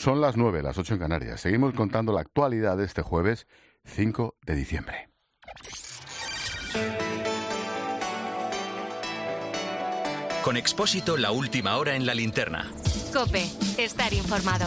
Son las 9, las 8 en Canarias. Seguimos contando la actualidad de este jueves 5 de diciembre. Con Expósito, la última hora en la linterna. COPE, estar informado.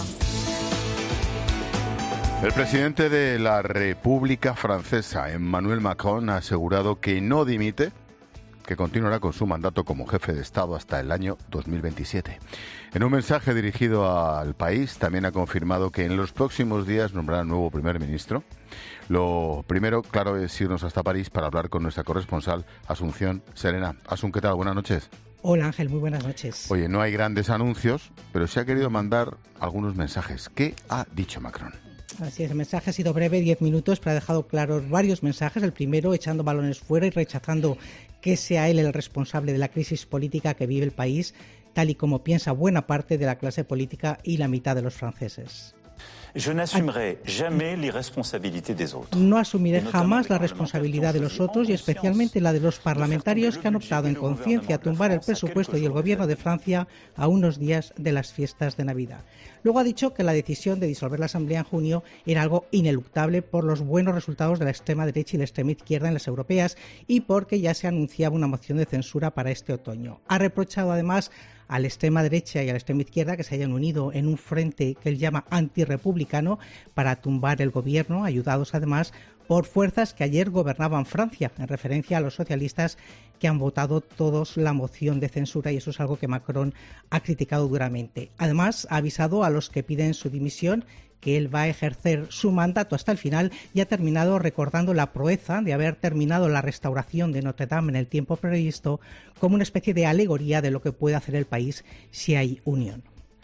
El presidente de la República Francesa, Emmanuel Macron, ha asegurado que no dimite, que continuará con su mandato como jefe de Estado hasta el año 2027. En un mensaje dirigido al país, también ha confirmado que en los próximos días nombrará nuevo primer ministro. Lo primero, claro, es irnos hasta París para hablar con nuestra corresponsal, Asunción Serena. Asun, ¿qué tal? Buenas noches. Hola Ángel, muy buenas noches. Oye, no hay grandes anuncios, pero se ha querido mandar algunos mensajes. ¿Qué ha dicho Macron? Así es, el mensaje ha sido breve, 10 minutos, pero ha dejado claros varios mensajes. El primero, echando balones fuera y rechazando que sea él el responsable de la crisis política que vive el país, tal y como piensa buena parte de la clase política y la mitad de los franceses. No asumiré jamás la responsabilidad de los otros y especialmente la de los parlamentarios que han optado en conciencia a tumbar el presupuesto y el gobierno de Francia a unos días de las fiestas de Navidad. Luego ha dicho que la decisión de disolver la Asamblea en junio era algo ineluctable por los buenos resultados de la extrema derecha y la extrema izquierda en las europeas y porque ya se anunciaba una moción de censura para este otoño. Ha reprochado además a la extrema derecha y a la extrema izquierda que se hayan unido en un frente que él llama antirrepublicano para tumbar el gobierno, ayudados además por fuerzas que ayer gobernaban Francia, en referencia a los socialistas que han votado todos la moción de censura, y eso es algo que Macron ha criticado duramente. Además, ha avisado a los que piden su dimisión que él va a ejercer su mandato hasta el final y ha terminado recordando la proeza de haber terminado la restauración de Notre Dame en el tiempo previsto como una especie de alegoría de lo que puede hacer el país si hay unión.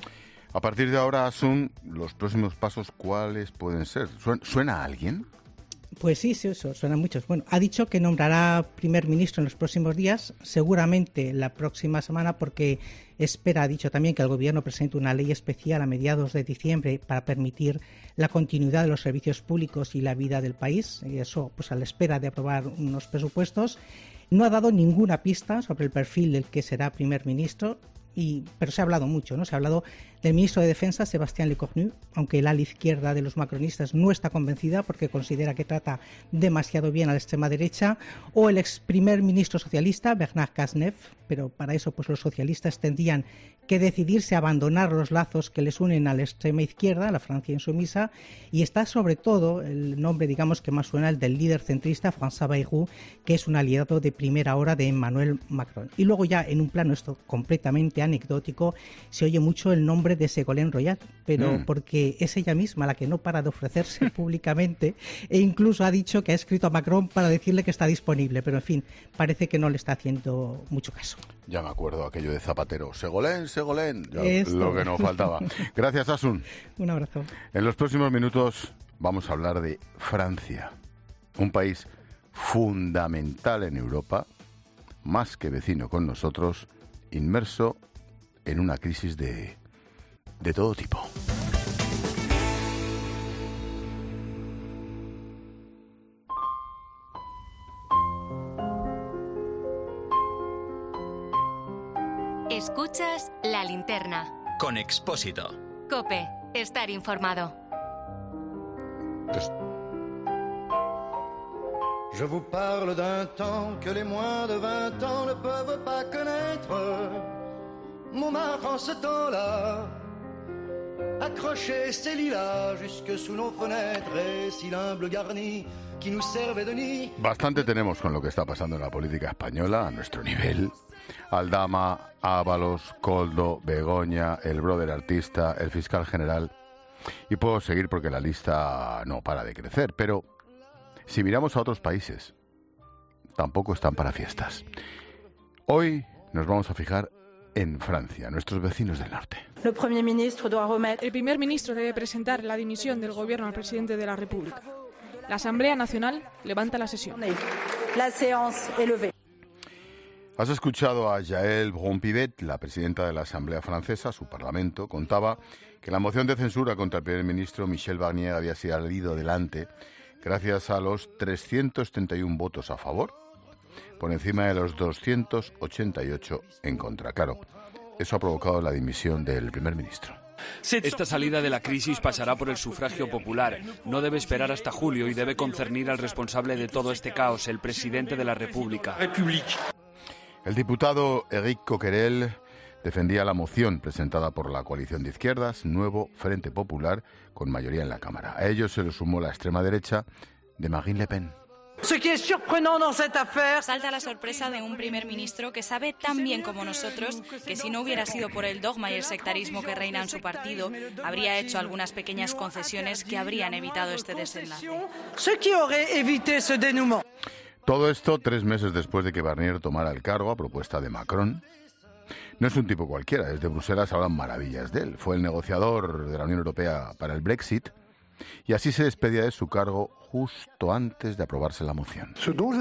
A partir de ahora, Asun, los próximos pasos, ¿cuáles pueden ser? ¿Suena a alguien? Pues sí, eso suena muchos. Bueno, ha dicho que nombrará primer ministro en los próximos días, seguramente la próxima semana, porque ha dicho también que el gobierno presente una ley especial a mediados de diciembre para permitir la continuidad de los servicios públicos y la vida del país, y eso pues a la espera de aprobar unos presupuestos. No ha dado ninguna pista sobre el perfil del que será primer ministro. Pero se ha hablado mucho, ¿no? Se ha hablado del ministro de Defensa, Sébastien Lecornu, aunque el ala izquierda de los macronistas no está convencida porque considera que trata demasiado bien a la extrema derecha, o el ex primer ministro socialista, Bernard Cazeneuve, pero para eso pues los socialistas tendrían que decidirse a abandonar los lazos que les unen a la extrema izquierda, a la Francia insumisa, y está sobre todo el nombre, digamos, que más suena, el del líder centrista, François Bayrou, que es un aliado de primera hora de Emmanuel Macron. Y luego ya en un plano esto completamente anecdótico, se oye mucho el nombre de Ségolène Royal, pero porque es ella misma la que no para de ofrecerse públicamente e incluso ha dicho que ha escrito a Macron para decirle que está disponible, pero en fin, parece que no le está haciendo mucho caso. Ya me acuerdo aquello de Zapatero, Ségolène, lo que nos faltaba. Gracias, Asun. Un abrazo. En los próximos minutos vamos a hablar de Francia, un país fundamental en Europa, más que vecino con nosotros, inmerso en una crisis de todo tipo. Escuchas La Linterna. Con Expósito. COPE, estar informado. Je vous parle d'un temps que les moins de 20 ans ne peuvent pas connaître. Montmartre en ce temps-là accrochait ses lilas jusque sous nos fenêtres et si l'humble garni qui nous servait de nid. Bastante tenemos con lo que está pasando en la política española a nuestro nivel. Aldama, Ábalos, Koldo, Begoña, el brother artista, el fiscal general. Y puedo seguir porque la lista no para de crecer, pero si miramos a otros países, tampoco están para fiestas. Hoy nos vamos a fijar en Francia, nuestros vecinos del norte. El primer ministro debe presentar la dimisión del gobierno al presidente de la República. La Asamblea Nacional levanta la sesión. La séance est levée. Has escuchado a Yael Braun-Pivet, la presidenta de la Asamblea Francesa. Su parlamento contaba que la moción de censura contra el primer ministro Michel Barnier había salido adelante gracias a los 331 votos a favor, por encima de los 288 en contra. Claro, eso ha provocado la dimisión del primer ministro. Esta salida de la crisis pasará por el sufragio popular. No debe esperar hasta julio y debe concernir al responsable de todo este caos, el presidente de la República. El diputado Éric Coquerel defendía la moción presentada por la coalición de izquierdas, Nuevo Frente Popular, con mayoría en la Cámara. A ello se le sumó la extrema derecha de Marine Le Pen. Salta la sorpresa de un primer ministro que sabe tan bien como nosotros que si no hubiera sido por el dogma y el sectarismo que reina en su partido, habría hecho algunas pequeñas concesiones que habrían evitado este desenlace. Todo esto 3 meses después de que Barnier tomara el cargo a propuesta de Macron. No es un tipo cualquiera, desde Bruselas hablan maravillas de él. Fue el negociador de la Unión Europea para el Brexit y así se despedía de su cargo justo antes de aprobarse la moción.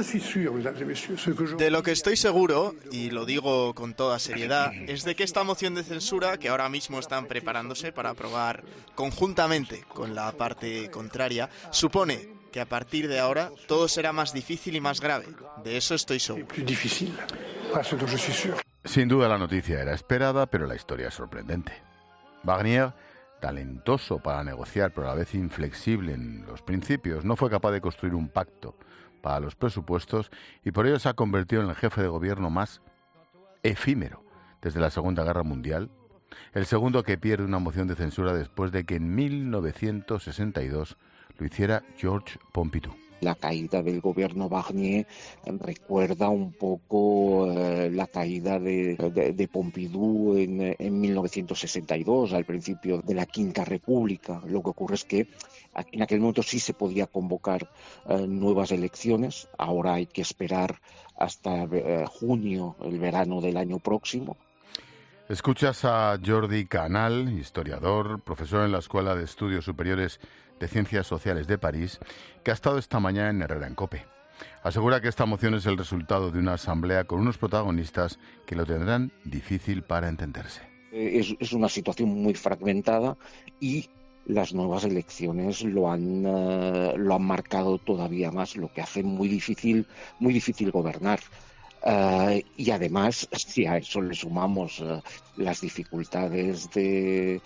De lo que estoy seguro, y lo digo con toda seriedad, es de que esta moción de censura, que ahora mismo están preparándose para aprobar conjuntamente con la parte contraria, supone que a partir de ahora todo será más difícil y más grave. De eso estoy seguro. Sin duda la noticia era esperada, pero la historia es sorprendente. Barnier, talentoso para negociar, pero a la vez inflexible en los principios, no fue capaz de construir un pacto para los presupuestos y por ello se ha convertido en el jefe de gobierno más efímero desde la Segunda Guerra Mundial, el segundo que pierde una moción de censura después de que en 1962 lo hiciera Georges Pompidou. La caída del gobierno Barnier recuerda un poco la caída de Pompidou en 1962, al principio de la Quinta República. Lo que ocurre es que en aquel momento sí se podía convocar nuevas elecciones. Ahora hay que esperar hasta junio, el verano del año próximo. Escuchas a Jordi Canal, historiador, profesor en la Escuela de Estudios Superiores de Ciencias Sociales de París, que ha estado esta mañana en Herrera en COPE. Asegura que esta moción es el resultado de una asamblea con unos protagonistas que lo tendrán difícil para entenderse. Es una situación muy fragmentada y las nuevas elecciones lo han marcado todavía más, lo que hace muy difícil gobernar. Y además, si a eso le sumamos las dificultades de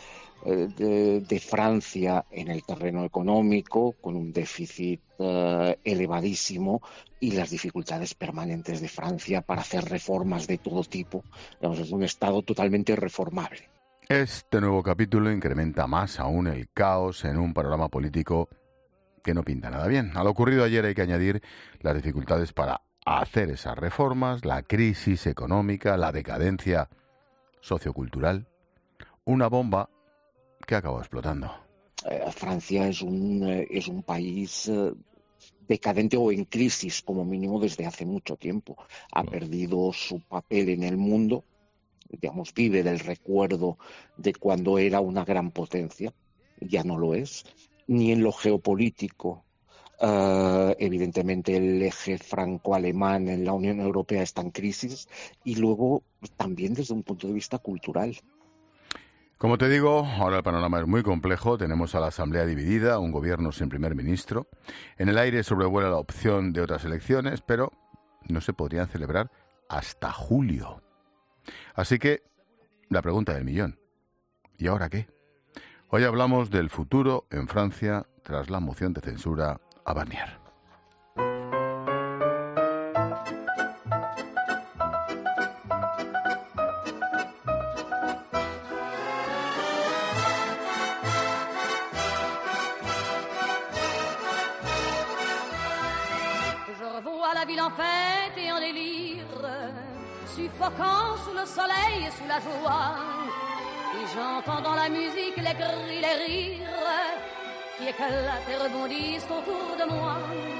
Francia en el terreno económico, con un déficit elevadísimo, y las dificultades permanentes de Francia para hacer reformas de todo tipo, es un Estado totalmente reformable. Este nuevo capítulo incrementa más aún el caos en un panorama político que no pinta nada bien. A lo ocurrido ayer hay que añadir las dificultades para hacer esas reformas, la crisis económica, la decadencia sociocultural, una bomba que acabó explotando. Francia es un país decadente o en crisis, como mínimo desde hace mucho tiempo. Ha perdido su papel en el mundo, digamos, vive del recuerdo de cuando era una gran potencia, ya no lo es, ni en lo geopolítico. Evidentemente el eje franco-alemán en la Unión Europea está en crisis y luego también desde un punto de vista cultural. Como te digo, ahora el panorama es muy complejo. Tenemos a la Asamblea dividida, un gobierno sin primer ministro. En el aire sobrevuela la opción de otras elecciones, pero no se podrían celebrar hasta julio. Así que, la pregunta del millón. ¿Y ahora qué? Hoy hablamos del futuro en Francia tras la moción de censura a Barnier. Je revois la ville en fête et en délire, suffocant sous le soleil et sous la joie, et j'entends dans la musique les cris, les rires qui éclatent et rebondissent autour de moi.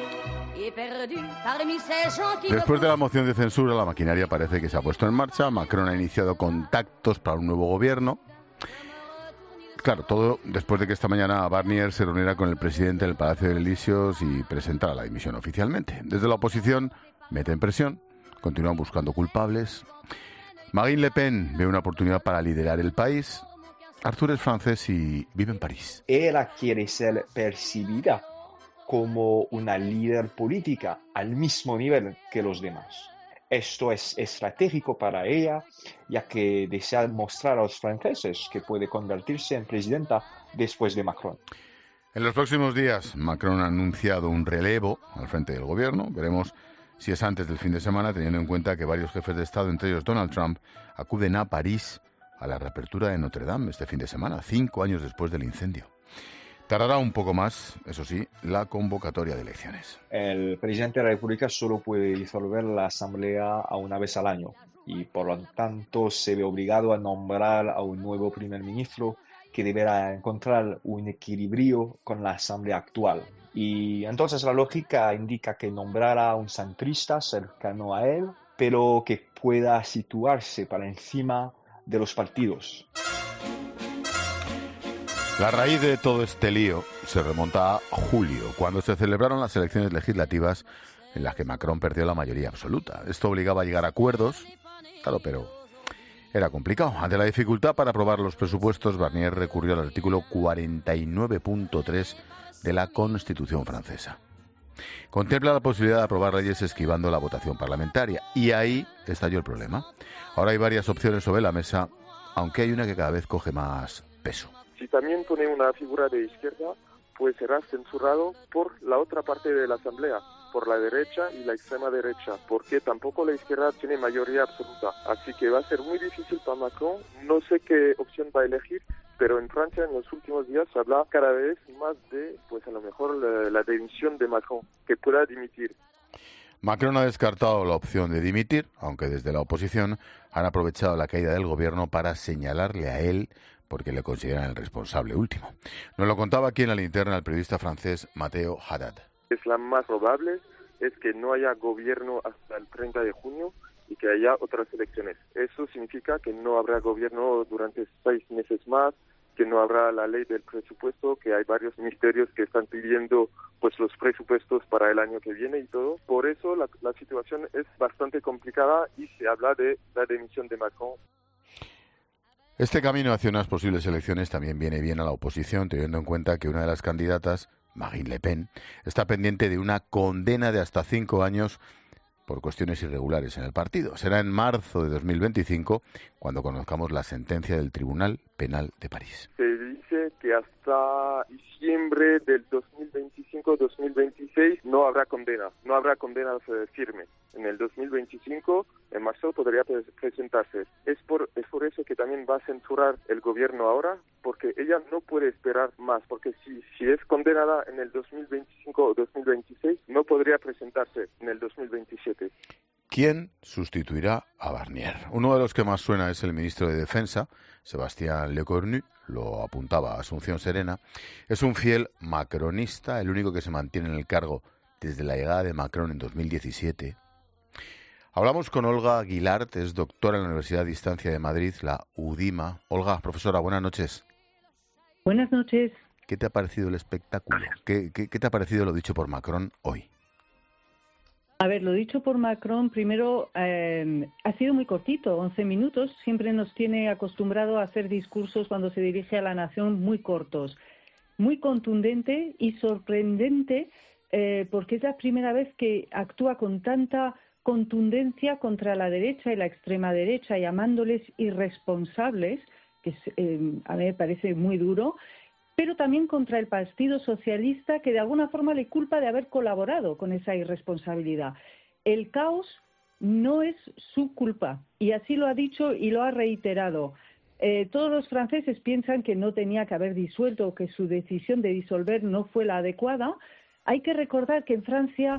Después de la moción de censura, la maquinaria parece que se ha puesto en marcha. Macron ha iniciado contactos para un nuevo gobierno. Claro, todo después de que esta mañana Barnier se reuniera con el presidente en el Palacio de Elíseos y presentara la dimisión oficialmente. Desde la oposición meten presión, continúan buscando culpables. Marine Le Pen ve una oportunidad para liderar el país. Arthur es francés y vive en París. Ella quiere ser percibida como una líder política al mismo nivel que los demás. Esto es estratégico para ella, ya que desea mostrar a los franceses que puede convertirse en presidenta después de Macron. En los próximos días, Macron ha anunciado un relevo al frente del gobierno. Veremos si es antes del fin de semana, teniendo en cuenta que varios jefes de Estado, entre ellos Donald Trump, acuden a París a la reapertura de Notre Dame este fin de semana, 5 años después del incendio. Tardará un poco más, eso sí, la convocatoria de elecciones. El presidente de la República solo puede disolver la Asamblea a una vez al año y por lo tanto se ve obligado a nombrar a un nuevo primer ministro que deberá encontrar un equilibrio con la Asamblea actual. Y entonces la lógica indica que nombrará a un centrista cercano a él, pero que pueda situarse para encima de los partidos. La raíz de todo este lío se remonta a julio, cuando se celebraron las elecciones legislativas en las que Macron perdió la mayoría absoluta. Esto obligaba a llegar a acuerdos, claro, pero era complicado. Ante la dificultad para aprobar los presupuestos, Barnier recurrió al artículo 49.3 de la Constitución francesa. Contempla la posibilidad de aprobar leyes esquivando la votación parlamentaria, y ahí estalló el problema. Ahora hay varias opciones sobre la mesa, aunque hay una que cada vez coge más peso. Si también pone una figura de izquierda, pues será censurado por la otra parte de la Asamblea, por la derecha y la extrema derecha, porque tampoco la izquierda tiene mayoría absoluta. Así que va a ser muy difícil para Macron. No sé qué opción va a elegir, pero en Francia en los últimos días se habla cada vez más de, pues a lo mejor, la dimisión de Macron, que pueda dimitir. Macron ha descartado la opción de dimitir, aunque desde la oposición han aprovechado la caída del gobierno para señalarle a él porque le consideran el responsable último. Nos lo contaba aquí en la linterna el periodista francés Matteo Haddad. Es la más probable, es que no haya gobierno hasta el 30 de junio y que haya otras elecciones. Eso significa que no habrá gobierno durante 6 meses más, que no habrá la ley del presupuesto, que hay varios ministerios que están pidiendo pues los presupuestos para el año que viene y todo. Por eso la situación es bastante complicada y se habla de la dimisión de Macron. Este camino hacia unas posibles elecciones también viene bien a la oposición, teniendo en cuenta que una de las candidatas, Marine Le Pen, está pendiente de una condena de hasta 5 años por cuestiones irregulares en el partido. Será en marzo de 2025 cuando conozcamos la sentencia del Tribunal Penal de París. Se dice que hasta diciembre del 2025-2026 no habrá condena firme. En el 2025, en marzo, podría presentarse. Es por eso que también va a censurar el gobierno ahora, porque ella no puede esperar más, porque si es condenada en el 2025 o 2026, no podría presentarse en el 2027. ¿Quién sustituirá a Barnier? Uno de los que más suena es el ministro de Defensa, Sébastien Lecornu, lo apuntaba Asunción Serena. Es un fiel macronista, el único que se mantiene en el cargo desde la llegada de Macron en 2017. Hablamos con Olga Guilart, es doctora en la Universidad a Distancia de Madrid, la UDIMA. Olga, profesora, buenas noches. Buenas noches. ¿Qué te ha parecido el espectáculo? ¿Qué te ha parecido lo dicho por Macron hoy? A ver, lo dicho por Macron, primero, ha sido muy cortito, 11 minutos. Siempre nos tiene acostumbrado a hacer discursos cuando se dirige a la nación muy cortos. Muy contundente y sorprendente, porque es la primera vez que actúa con tanta contundencia contra la derecha y la extrema derecha, llamándoles irresponsables, que a mí me parece muy duro, pero también contra el Partido Socialista, que de alguna forma le culpa de haber colaborado con esa irresponsabilidad. El caos no es su culpa, y así lo ha dicho y lo ha reiterado. Todos los franceses piensan que no tenía que haber disuelto o que su decisión de disolver no fue la adecuada. Hay que recordar que en Francia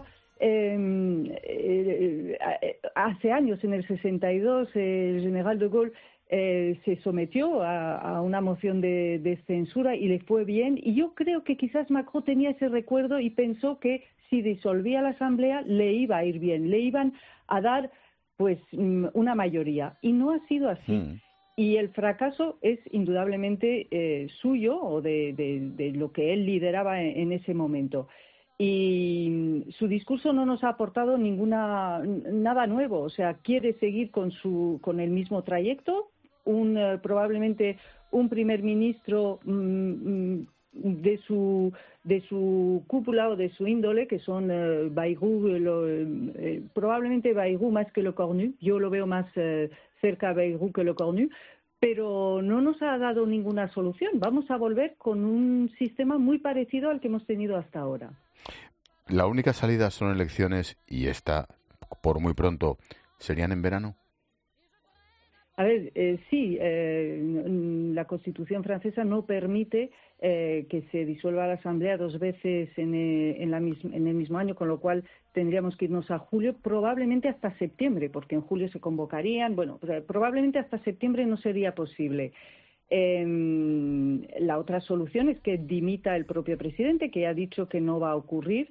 hace años, en el 62, el general de Gaulle se sometió a una moción de censura y le fue bien. Y yo creo que quizás Macron tenía ese recuerdo y pensó que si disolvía la Asamblea le iba a ir bien, le iban a dar pues una mayoría. Y no ha sido así. Y el fracaso es indudablemente suyo o de lo que él lideraba en ese momento. Y su discurso no nos ha aportado nada nuevo. O sea, quiere seguir con el mismo trayecto, probablemente un primer ministro de su cúpula o de su índole, que son Bayrou, probablemente Bayrou más que Le Cornu. Yo lo veo más cerca a Bayrou que Le Cornu, pero no nos ha dado ninguna solución. Vamos a volver con un sistema muy parecido al que hemos tenido hasta ahora. La única salida son elecciones y esta, por muy pronto, ¿serían en verano? A ver, sí, la Constitución francesa no permite que se disuelva la Asamblea 2 veces en el mismo año, con lo cual tendríamos que irnos a julio, probablemente hasta septiembre, porque en julio se convocarían. Bueno, probablemente hasta septiembre no sería posible. La otra solución es que dimita el propio presidente, que ha dicho que no va a ocurrir,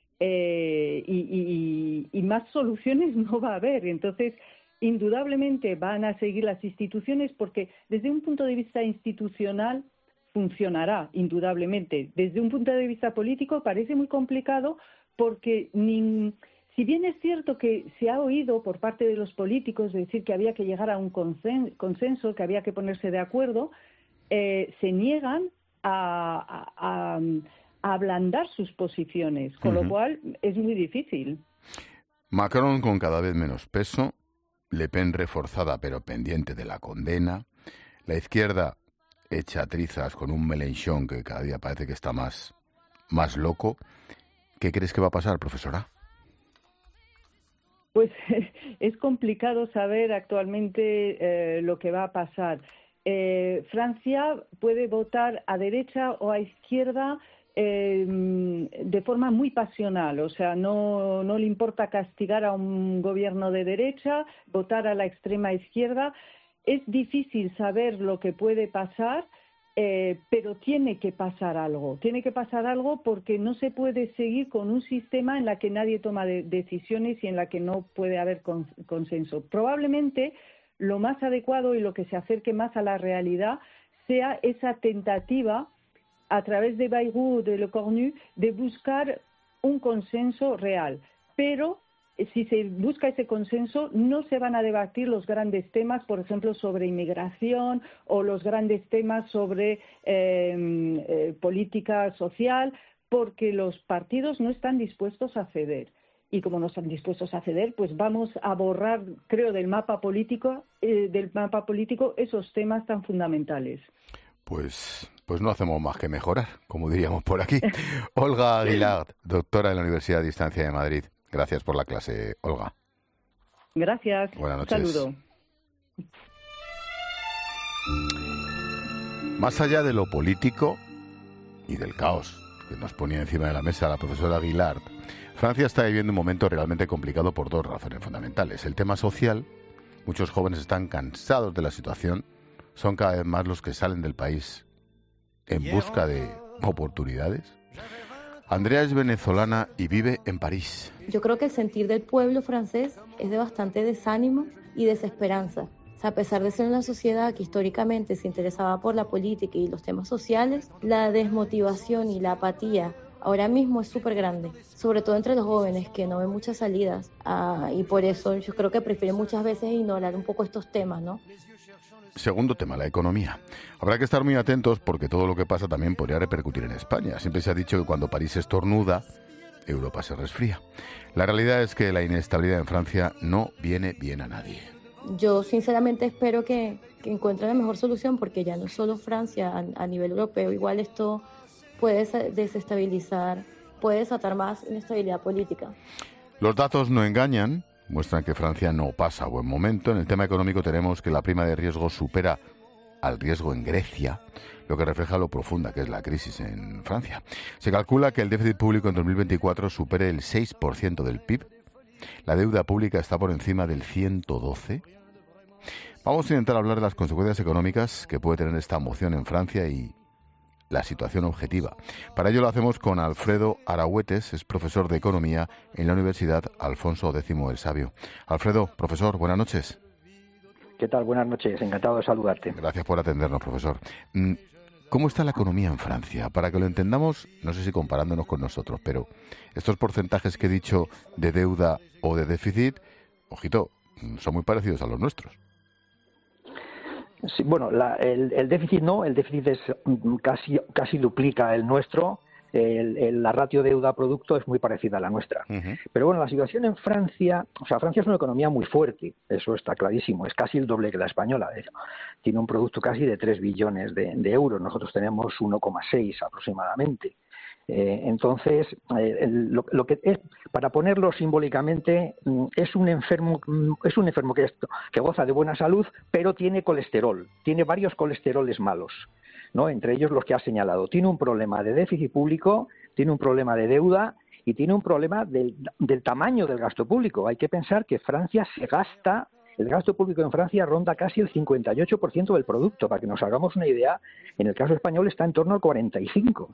y más soluciones no va a haber. Entonces, indudablemente van a seguir las instituciones, porque desde un punto de vista institucional funcionará, indudablemente. Desde un punto de vista político parece muy complicado, porque si bien es cierto que se ha oído por parte de los políticos decir que había que llegar a un consenso, que había que ponerse de acuerdo, se niegan a ablandar sus posiciones, con lo cual es muy difícil. Macron con cada vez menos peso, Le Pen reforzada pero pendiente de la condena, la izquierda hecha trizas con un Mélenchon que cada día parece que está más loco. ¿Qué crees que va a pasar, profesora? Pues es complicado saber actualmente lo que va a pasar. Francia puede votar a derecha o a izquierda de forma muy pasional, o sea, no le importa castigar a un gobierno de derecha, votar a la extrema izquierda. Es difícil saber lo que puede pasar, pero tiene que pasar algo porque no se puede seguir con un sistema en la que nadie toma decisiones y en la que no puede haber consenso. Probablemente lo más adecuado y lo que se acerque más a la realidad sea esa tentativa a través de Bayrou o de Le Cornu de buscar un consenso real, pero si se busca ese consenso no se van a debatir los grandes temas, por ejemplo, sobre inmigración o los grandes temas sobre política social, porque los partidos no están dispuestos a ceder. Y como no están dispuestos a ceder, pues vamos a borrar, creo, del mapa político esos temas tan fundamentales. Pues no hacemos más que mejorar, como diríamos por aquí. Olga Aguilar, doctora en la Universidad de Distancia de Madrid. Gracias por la clase, Olga. Gracias. Buenas noches. Saludo. Más allá de lo político y del caos que nos ponía encima de la mesa la profesora Aguilar, Francia está viviendo un momento realmente complicado por 2 razones fundamentales. El tema social, muchos jóvenes están cansados de la situación, son cada vez más los que salen del país en busca de oportunidades. Andrea es venezolana y vive en París. Yo creo que el sentir del pueblo francés es de bastante desánimo y desesperanza. O sea, a pesar de ser una sociedad que históricamente se interesaba por la política y los temas sociales, la desmotivación y la apatía ahora mismo es súper grande, sobre todo entre los jóvenes que no ven muchas salidas, y por eso yo creo que prefieren muchas veces ignorar un poco estos temas, ¿no? Segundo tema, la economía. Habrá que estar muy atentos porque todo lo que pasa también podría repercutir en España. Siempre se ha dicho que cuando París estornuda, Europa se resfría. La realidad es que la inestabilidad en Francia no viene bien a nadie. Yo sinceramente espero que encuentren la mejor solución, porque ya no solo Francia, a nivel europeo, igual esto puede desestabilizar, puede desatar más inestabilidad política. Los datos no engañan. Muestran que Francia no pasa buen momento. En el tema económico tenemos que la prima de riesgo supera al riesgo en Grecia, lo que refleja lo profunda que es la crisis en Francia. Se calcula que el déficit público en 2024 supere el 6% del PIB. La deuda pública está por encima del 112%. Vamos a intentar hablar de las consecuencias económicas que puede tener esta moción en Francia y la situación objetiva. Para ello lo hacemos con Alfredo Arahuetes, es profesor de Economía en la Universidad Alfonso X el Sabio. Alfredo, profesor, buenas noches. ¿Qué tal? Buenas noches, encantado de saludarte. Gracias por atendernos, profesor. ¿Cómo está la economía en Francia? Para que lo entendamos, no sé si comparándonos con nosotros, pero estos porcentajes que he dicho de deuda o de déficit, ojito, son muy parecidos a los nuestros. Sí, bueno, el déficit no, el déficit es casi duplica el nuestro. La ratio deuda-producto es muy parecida a la nuestra. Pero bueno, la situación en Francia, o sea, Francia es una economía muy fuerte, eso está clarísimo, es casi el doble que la española. Tiene un producto casi de 3 billones de euros, nosotros tenemos 1,6 aproximadamente. Entonces, lo que es, para ponerlo simbólicamente, es un enfermo que goza de buena salud, pero tiene colesterol, tiene varios colesteroles malos, ¿no? Entre ellos los que ha señalado. Tiene un problema de déficit público, tiene un problema de deuda y tiene un problema del tamaño del gasto público. Hay que pensar que Francia el gasto público en Francia ronda casi el 58% del producto. Para que nos hagamos una idea, en el caso español está en torno al 45%.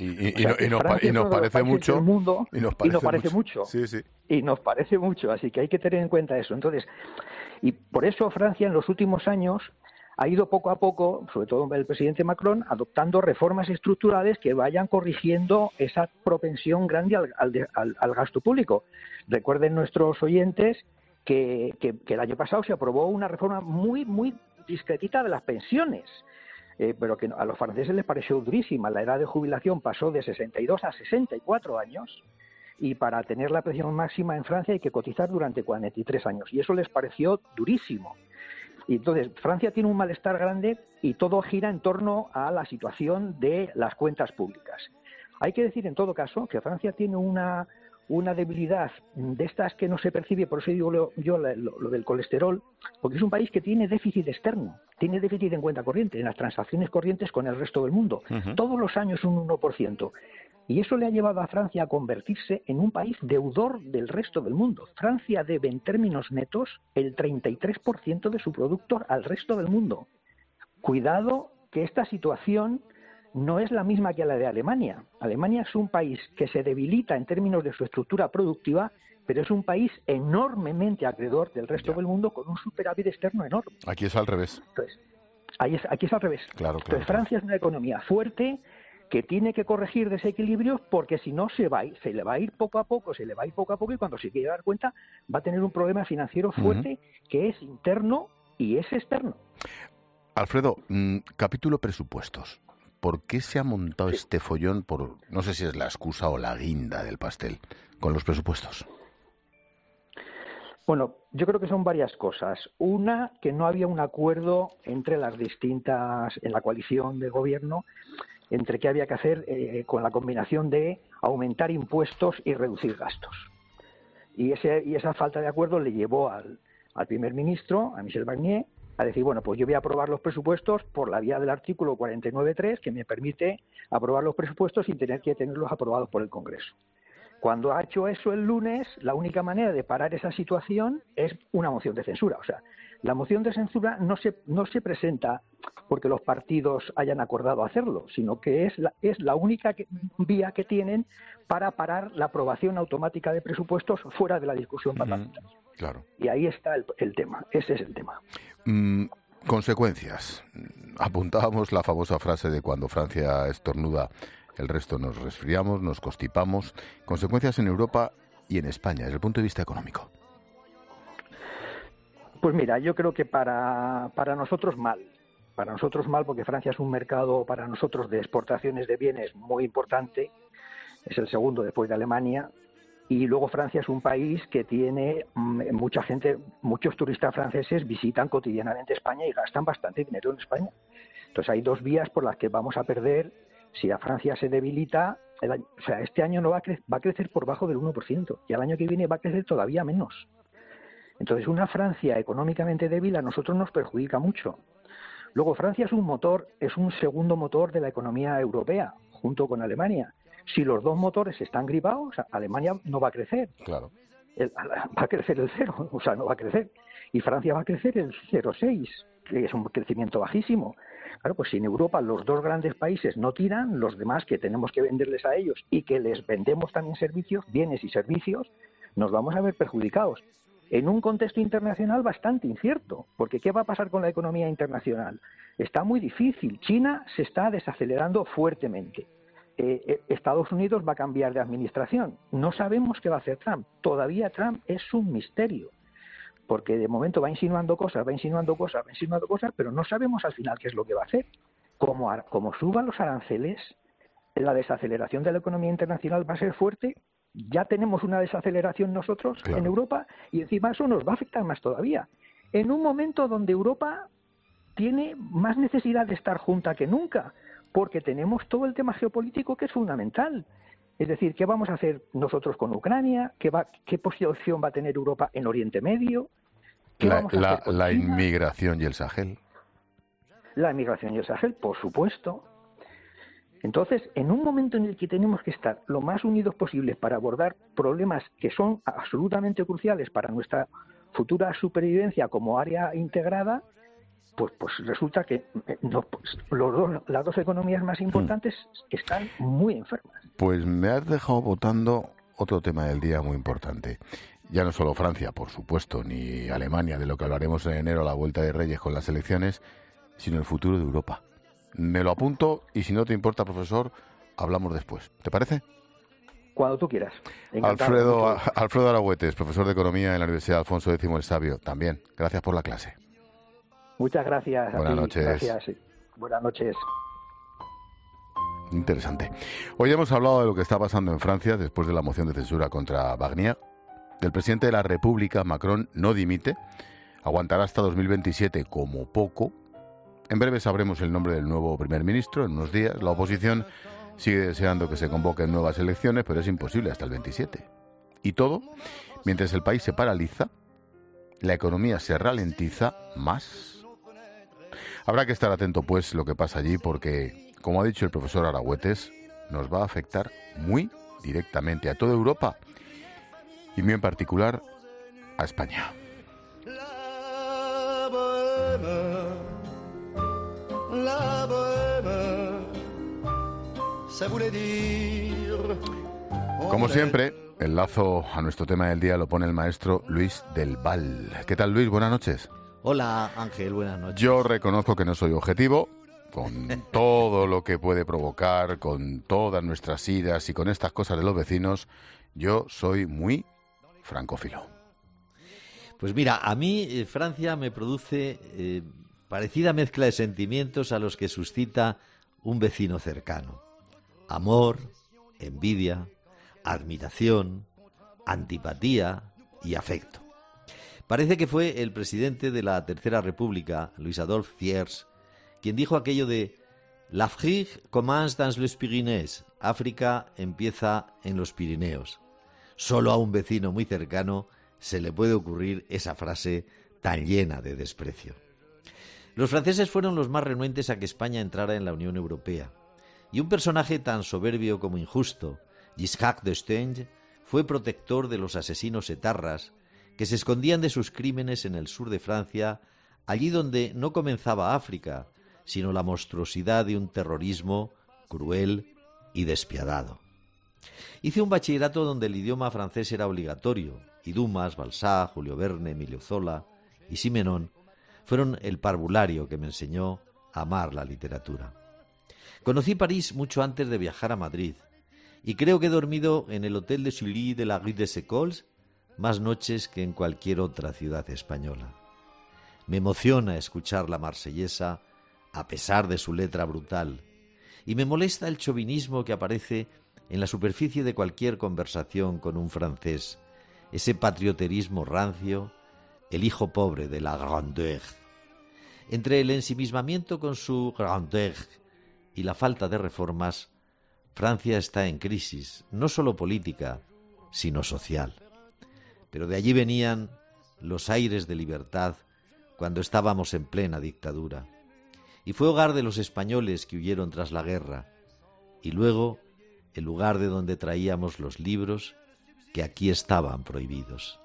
Y nos parece mucho. Y nos parece mucho. Sí, sí. Y nos parece mucho, así que hay que tener en cuenta eso. Entonces, y por eso Francia en los últimos años ha ido poco a poco, sobre todo el presidente Macron, adoptando reformas estructurales que vayan corrigiendo esa propensión grande al gasto público. Recuerden nuestros oyentes que el año pasado se aprobó una reforma muy discretita de las pensiones, pero que a los franceses les pareció durísima. La edad de jubilación pasó de 62 a 64 años y para tener la pensión máxima en Francia hay que cotizar durante 43 años y eso les pareció durísimo. Y entonces Francia tiene un malestar grande y todo gira en torno a la situación de las cuentas públicas. Hay que decir en todo caso que Francia tiene una debilidad de estas que no se percibe, por eso digo yo lo del colesterol, porque es un país que tiene déficit externo, tiene déficit en cuenta corriente, en las transacciones corrientes con el resto del mundo, todos los años un 1%. Y eso le ha llevado a Francia a convertirse en un país deudor del resto del mundo. Francia debe en términos netos el 33% de su producto al resto del mundo. Cuidado que esta situación no es la misma que la de Alemania. Alemania es un país que se debilita en términos de su estructura productiva, pero es un país enormemente acreedor del resto del mundo con un superávit externo enorme. Aquí es al revés. Entonces, aquí es al revés. Claro. Entonces, Francia es una economía fuerte que tiene que corregir desequilibrios porque si no se le va a ir poco a poco y cuando se quiere dar cuenta va a tener un problema financiero fuerte que es interno y es externo. Alfredo, capítulo presupuestos. ¿Por qué se ha montado este follón no sé si es la excusa o la guinda del pastel, con los presupuestos? Bueno, yo creo que son varias cosas. Una, que no había un acuerdo entre las distintas, en la coalición de gobierno, entre qué había que hacer con la combinación de aumentar impuestos y reducir gastos. Y esa falta de acuerdo le llevó al primer ministro, a Michel Barnier, a decir, bueno, pues yo voy a aprobar los presupuestos por la vía del artículo 49.3, que me permite aprobar los presupuestos sin tener que tenerlos aprobados por el Congreso. Cuando ha hecho eso el lunes, la única manera de parar esa situación es una moción de censura. O sea, la moción de censura no se presenta porque los partidos hayan acordado hacerlo, sino que es la única vía que tienen para parar la aprobación automática de presupuestos fuera de la discusión parlamentaria. Claro. Y ahí está el tema, ese es el tema. Consecuencias. Apuntábamos la famosa frase de cuando Francia estornuda, el resto nos resfriamos, nos constipamos. Consecuencias en Europa y en España, desde el punto de vista económico. Pues mira, yo creo que para nosotros mal. Para nosotros mal porque Francia es un mercado para nosotros de exportaciones de bienes muy importante. Es el segundo después de Alemania. Y luego Francia es un país que tiene mucha gente, muchos turistas franceses visitan cotidianamente España y gastan bastante dinero en España. Entonces hay dos vías por las que vamos a perder si a Francia se debilita. O sea, este año no va a crecer por bajo del 1% y el año que viene va a crecer todavía menos. Entonces una Francia económicamente débil a nosotros nos perjudica mucho. Luego Francia es un segundo motor de la economía europea, junto con Alemania. Si los dos motores están gripados, Alemania no va a crecer. Claro. Va a crecer el 0, o sea, no va a crecer. Y Francia va a crecer el 0,6, que es un crecimiento bajísimo. Claro, pues si en Europa los dos grandes países no tiran, los demás que tenemos que venderles a ellos y que les vendemos también servicios, bienes y servicios, nos vamos a ver perjudicados. En un contexto internacional bastante incierto, porque ¿qué va a pasar con la economía internacional? Está muy difícil. China se está desacelerando fuertemente. Estados Unidos va a cambiar de administración. No sabemos qué va a hacer Trump. Todavía Trump es un misterio. porque de momento va insinuando cosas, pero no sabemos al final qué es lo que va a hacer. Como suban los aranceles, la desaceleración de la economía internacional va a ser fuerte. Ya tenemos una desaceleración nosotros en Europa y encima eso nos va a afectar más todavía. En un momento donde Europa tiene más necesidad de estar junta que nunca, porque tenemos todo el tema geopolítico que es fundamental. Es decir, ¿qué vamos a hacer nosotros con Ucrania? ¿Qué posición va a tener Europa en Oriente Medio? La inmigración y el Sahel. La inmigración y el Sahel, por supuesto. Entonces, en un momento en el que tenemos que estar lo más unidos posibles para abordar problemas que son absolutamente cruciales para nuestra futura supervivencia como área integrada, pues resulta que las dos economías más importantes están muy enfermas. Pues me has dejado votando otro tema del día muy importante. Ya no solo Francia, por supuesto, ni Alemania, de lo que hablaremos en enero a la vuelta de Reyes con las elecciones, sino el futuro de Europa. Me lo apunto y si no te importa, profesor, hablamos después. ¿Te parece? Cuando tú quieras. Alfredo Aragüetes, profesor de Economía en la Universidad Alfonso X el Sabio. También, gracias por la clase. Muchas gracias. Buenas noches. Gracias. Buenas noches. Interesante. Hoy hemos hablado de lo que está pasando en Francia después de la moción de censura contra Barnier. El presidente de la República, Macron, no dimite. Aguantará hasta 2027 como poco. En breve sabremos el nombre del nuevo primer ministro, en unos días. La oposición sigue deseando que se convoquen nuevas elecciones, pero es imposible hasta el 27. Y todo mientras el país se paraliza, la economía se ralentiza más. Habrá que estar atento, pues, lo que pasa allí, porque, como ha dicho el profesor Aragüetes, nos va a afectar muy directamente a toda Europa y muy en particular a España. La bohème, ça voulait dire... Como siempre, el lazo a nuestro tema del día lo pone el maestro Luis del Val. ¿Qué tal, Luis? Buenas noches. Hola, Ángel, buenas noches. Yo reconozco que no soy objetivo, con todo lo que puede provocar, con todas nuestras iras y con estas cosas de los vecinos, yo soy muy francófilo. Pues mira, a mí Francia me produce parecida mezcla de sentimientos a los que suscita un vecino cercano. Amor, envidia, admiración, antipatía y afecto. Parece que fue el presidente de la Tercera República, Louis-Adolphe Thiers, quien dijo aquello de «L'Afrique commence dans les Pyrénées», África empieza en los Pirineos. Solo a un vecino muy cercano se le puede ocurrir esa frase tan llena de desprecio. Los franceses fueron los más renuentes a que España entrara en la Unión Europea, y un personaje tan soberbio como injusto, Giscard d'Estaing, fue protector de los asesinos etarras que se escondían de sus crímenes en el sur de Francia, allí donde no comenzaba África, sino la monstruosidad de un terrorismo cruel y despiadado. Hice un bachillerato donde el idioma francés era obligatorio, y Dumas, Balzac, Julio Verne, Emilio Zola y Simenon fueron el parvulario que me enseñó a amar la literatura. Conocí París mucho antes de viajar a Madrid, y creo que he dormido en el Hotel de Sully de la Rue des Écoles más noches que en cualquier otra ciudad española. Me emociona escuchar la marsellesa a pesar de su letra brutal, y me molesta el chauvinismo que aparece en la superficie de cualquier conversación con un francés, ese patrioterismo rancio, el hijo pobre de la grandeur. Entre el ensimismamiento con su grandeur y la falta de reformas, Francia está en crisis, no solo política, sino social. Pero de allí venían los aires de libertad cuando estábamos en plena dictadura. Y fue hogar de los españoles que huyeron tras la guerra, y luego el lugar de donde traíamos los libros que aquí estaban prohibidos.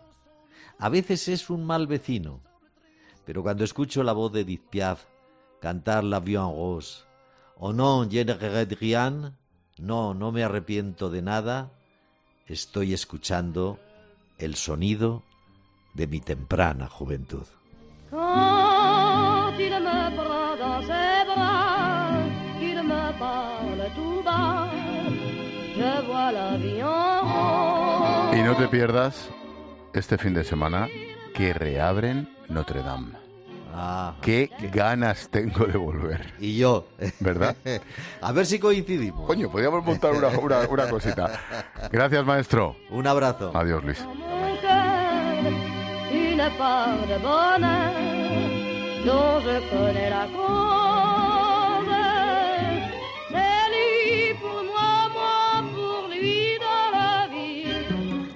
A veces es un mal vecino, pero cuando escucho la voz de Edith Piaf cantar La Vie en Rose, o non, je ne regrette rien, no me arrepiento de nada, estoy escuchando el sonido de mi temprana juventud. Quand il me prend dans ses bras, qu'il me parle tout bas, je vois la vie en rose. Y no te pierdas este fin de semana que reabren Notre Dame. Ah, qué ganas tengo de volver. Y yo. ¿Verdad? A ver si coincidimos. Coño, podríamos montar una cosita. Gracias, maestro. Un abrazo. Adiós, Luis. Une part de bonheur dont je connais la cause. C'est lui pour moi, moi pour lui dans la vie.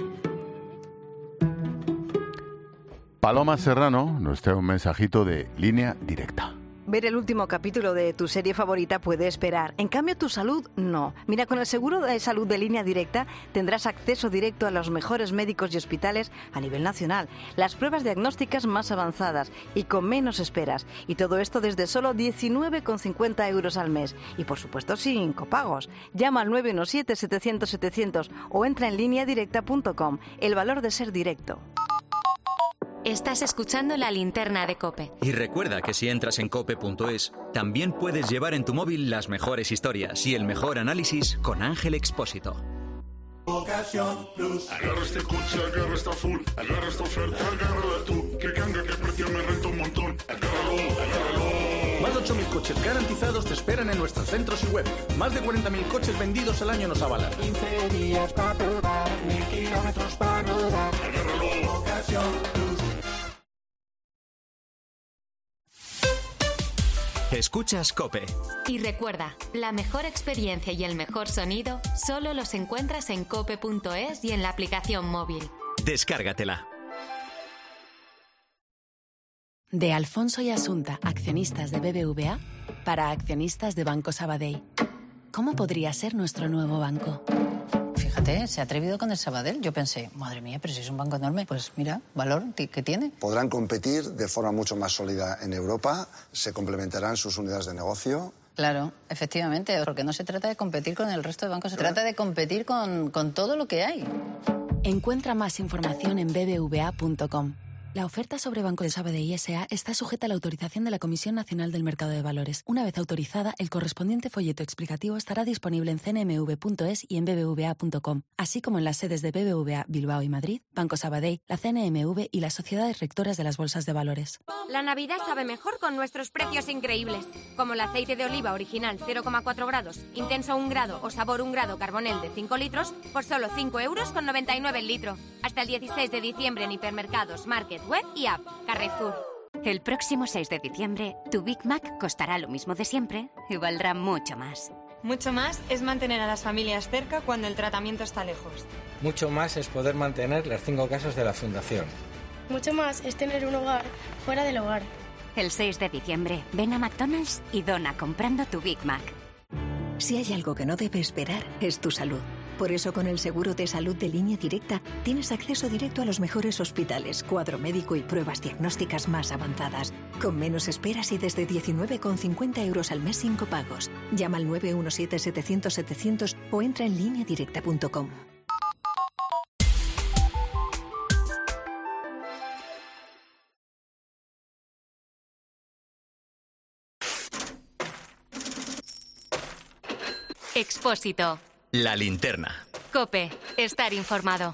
Paloma Serrano nos trae un mensajito de Línea Directa. Ver el último capítulo de tu serie favorita puede esperar. En cambio, tu salud no. Mira, con el seguro de salud de Línea Directa tendrás acceso directo a los mejores médicos y hospitales a nivel nacional, las pruebas diagnósticas más avanzadas y con menos esperas. Y todo esto desde solo 19,50 euros al mes. Y por supuesto sin copagos. Llama al 917-700-700 o entra en lineadirecta.com. El valor de ser directo. Estás escuchando La Linterna de COPE. Y recuerda que si entras en cope.es, también puedes llevar en tu móvil las mejores historias y el mejor análisis con Ángel Expósito. Ocasión Plus. Agarra este coche, agarra esta full, agarra esta oferta, agárrala tú. Que cambia, que precio me renta un montón. Agárralo. Más de 8.000 coches garantizados te esperan en nuestros centros y web. Más de 40.000 coches vendidos al año nos avalan. 15 días para probar, 1.000 kilómetros para rodar. Agárralo. Ocasión Plus. Escuchas COPE. Y recuerda, la mejor experiencia y el mejor sonido solo los encuentras en cope.es y en la aplicación móvil. Descárgatela. De Alfonso y Asunta, accionistas de BBVA, para accionistas de Banco Sabadell. ¿Cómo podría ser nuestro nuevo banco? Fíjate, se ha atrevido con el Sabadell. Yo pensé, madre mía, pero si es un banco enorme. Pues mira, valor que tiene. Podrán competir de forma mucho más sólida en Europa, se complementarán sus unidades de negocio. Claro, efectivamente, porque no se trata de competir con el resto de bancos, se trata de competir con todo lo que hay. Encuentra más información en bbva.com. La oferta sobre Banco de Sabadell S.A. está sujeta a la autorización de la Comisión Nacional del Mercado de Valores. Una vez autorizada, el correspondiente folleto explicativo estará disponible en cnmv.es y en bbva.com, así como en las sedes de BBVA Bilbao y Madrid, Banco Sabadell, la CNMV y las sociedades rectoras de las bolsas de valores. La Navidad sabe mejor con nuestros precios increíbles, como el aceite de oliva original 0,4 grados, intenso 1 grado o sabor 1 grado carbonel de 5 litros por solo 5,99 € el litro. Hasta el 16 de diciembre en hipermercados, market, web y app. Carrefour. El próximo 6 de diciembre, tu Big Mac costará lo mismo de siempre y valdrá mucho más. Mucho más es mantener a las familias cerca cuando el tratamiento está lejos. Mucho más es poder mantener las 5 casas de la Fundación. Mucho más es tener un hogar fuera del hogar. El 6 de diciembre, ven a McDonald's y dona comprando tu Big Mac. Si hay algo que no debe esperar, es tu salud. Por eso, con el seguro de salud de Línea Directa, tienes acceso directo a los mejores hospitales, cuadro médico y pruebas diagnósticas más avanzadas, con menos esperas y desde 19,50 € al mes sin copagos. Llama al 917-700-700 o entra en lineadirecta.com. Expósito. La Linterna. COPE. Estar informado.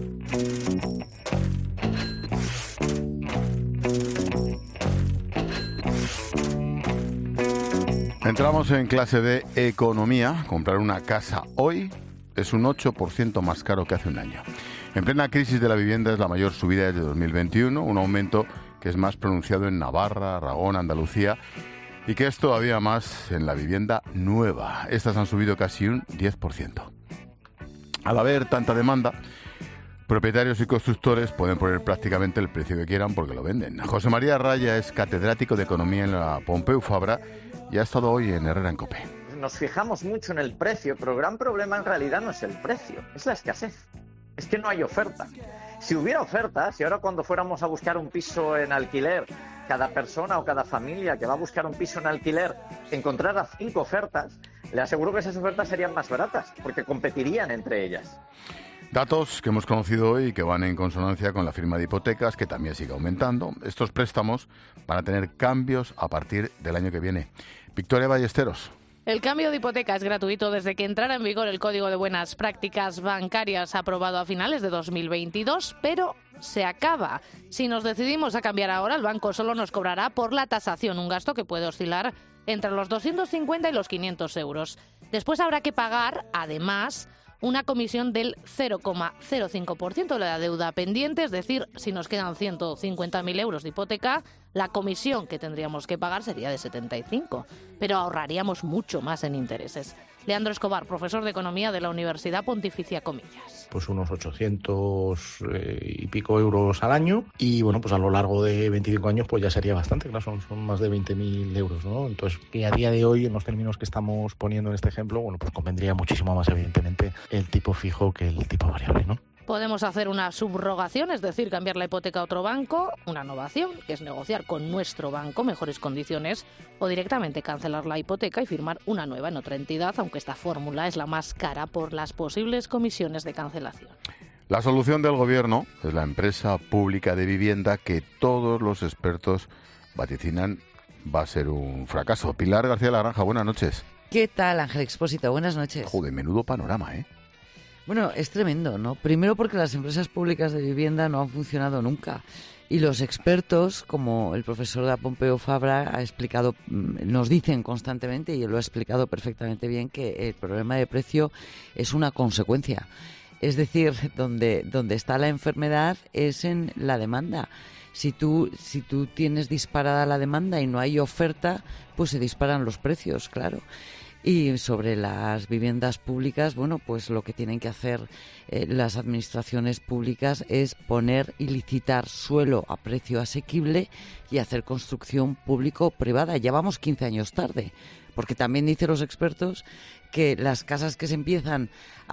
Entramos en clase de economía. Comprar una casa hoy es un 8% más caro que hace un año. En plena crisis de la vivienda es la mayor subida desde 2021, un aumento que es más pronunciado en Navarra, Aragón, Andalucía, y que es todavía más en la vivienda nueva. Estas han subido casi un 10%. Al haber tanta demanda, propietarios y constructores pueden poner prácticamente el precio que quieran porque lo venden. José María Raya es catedrático de Economía en la Pompeu Fabra y ha estado hoy en Herrera en COPE. Nos fijamos mucho en el precio, pero el gran problema en realidad no es el precio, es la escasez. Es que no hay oferta. Si hubiera oferta, si ahora cuando fuéramos a buscar un piso en alquiler, cada persona o cada familia que va a buscar un piso en alquiler encontrara 5 ofertas, le aseguro que esas ofertas serían más baratas, porque competirían entre ellas. Datos que hemos conocido hoy y que van en consonancia con la firma de hipotecas, que también sigue aumentando. Estos préstamos van a tener cambios a partir del año que viene. Victoria Ballesteros. El cambio de hipoteca es gratuito desde que entrara en vigor el Código de Buenas Prácticas Bancarias aprobado a finales de 2022, pero se acaba. Si nos decidimos a cambiar ahora, el banco solo nos cobrará por la tasación, un gasto que puede oscilar entre los 250 y los 500 euros. Después habrá que pagar, además, una comisión del 0,05% de la deuda pendiente, es decir, si nos quedan 150.000 euros de hipoteca, la comisión que tendríamos que pagar sería de 75, pero ahorraríamos mucho más en intereses. Leandro Escobar, profesor de Economía de la Universidad Pontificia Comillas. Pues unos 800 y pico euros al año y bueno, pues a lo largo de 25 años pues ya sería bastante, claro, son más de 20.000 euros, ¿no? Entonces, que a día de hoy, en los términos que estamos poniendo en este ejemplo, bueno, pues convendría muchísimo más, evidentemente, el tipo fijo que el tipo variable, ¿no? Podemos hacer una subrogación, es decir, cambiar la hipoteca a otro banco, una novación, que es negociar con nuestro banco mejores condiciones, o directamente cancelar la hipoteca y firmar una nueva en otra entidad, aunque esta fórmula es la más cara por las posibles comisiones de cancelación. La solución del Gobierno es la empresa pública de vivienda que todos los expertos vaticinan va a ser un fracaso. Pilar García Laranja, buenas noches. ¿Qué tal, Ángel Expósito? Buenas noches. Joder, menudo panorama, ¿eh? Bueno, es tremendo, ¿no? Primero porque las empresas públicas de vivienda no han funcionado nunca. Y los expertos, como el profesor da Pompeu Fabra ha explicado, nos dicen constantemente, y él lo ha explicado perfectamente bien, que el problema de precio es una consecuencia. Es decir, donde está la enfermedad es en la demanda. Si tú tienes disparada la demanda y no hay oferta, pues se disparan los precios, claro. Y sobre las viviendas públicas, bueno, pues lo que tienen que hacer las administraciones públicas es poner y licitar suelo a precio asequible y hacer construcción público-privada. Ya vamos 15 años tarde, porque también dicen los expertos que las casas que se empiezan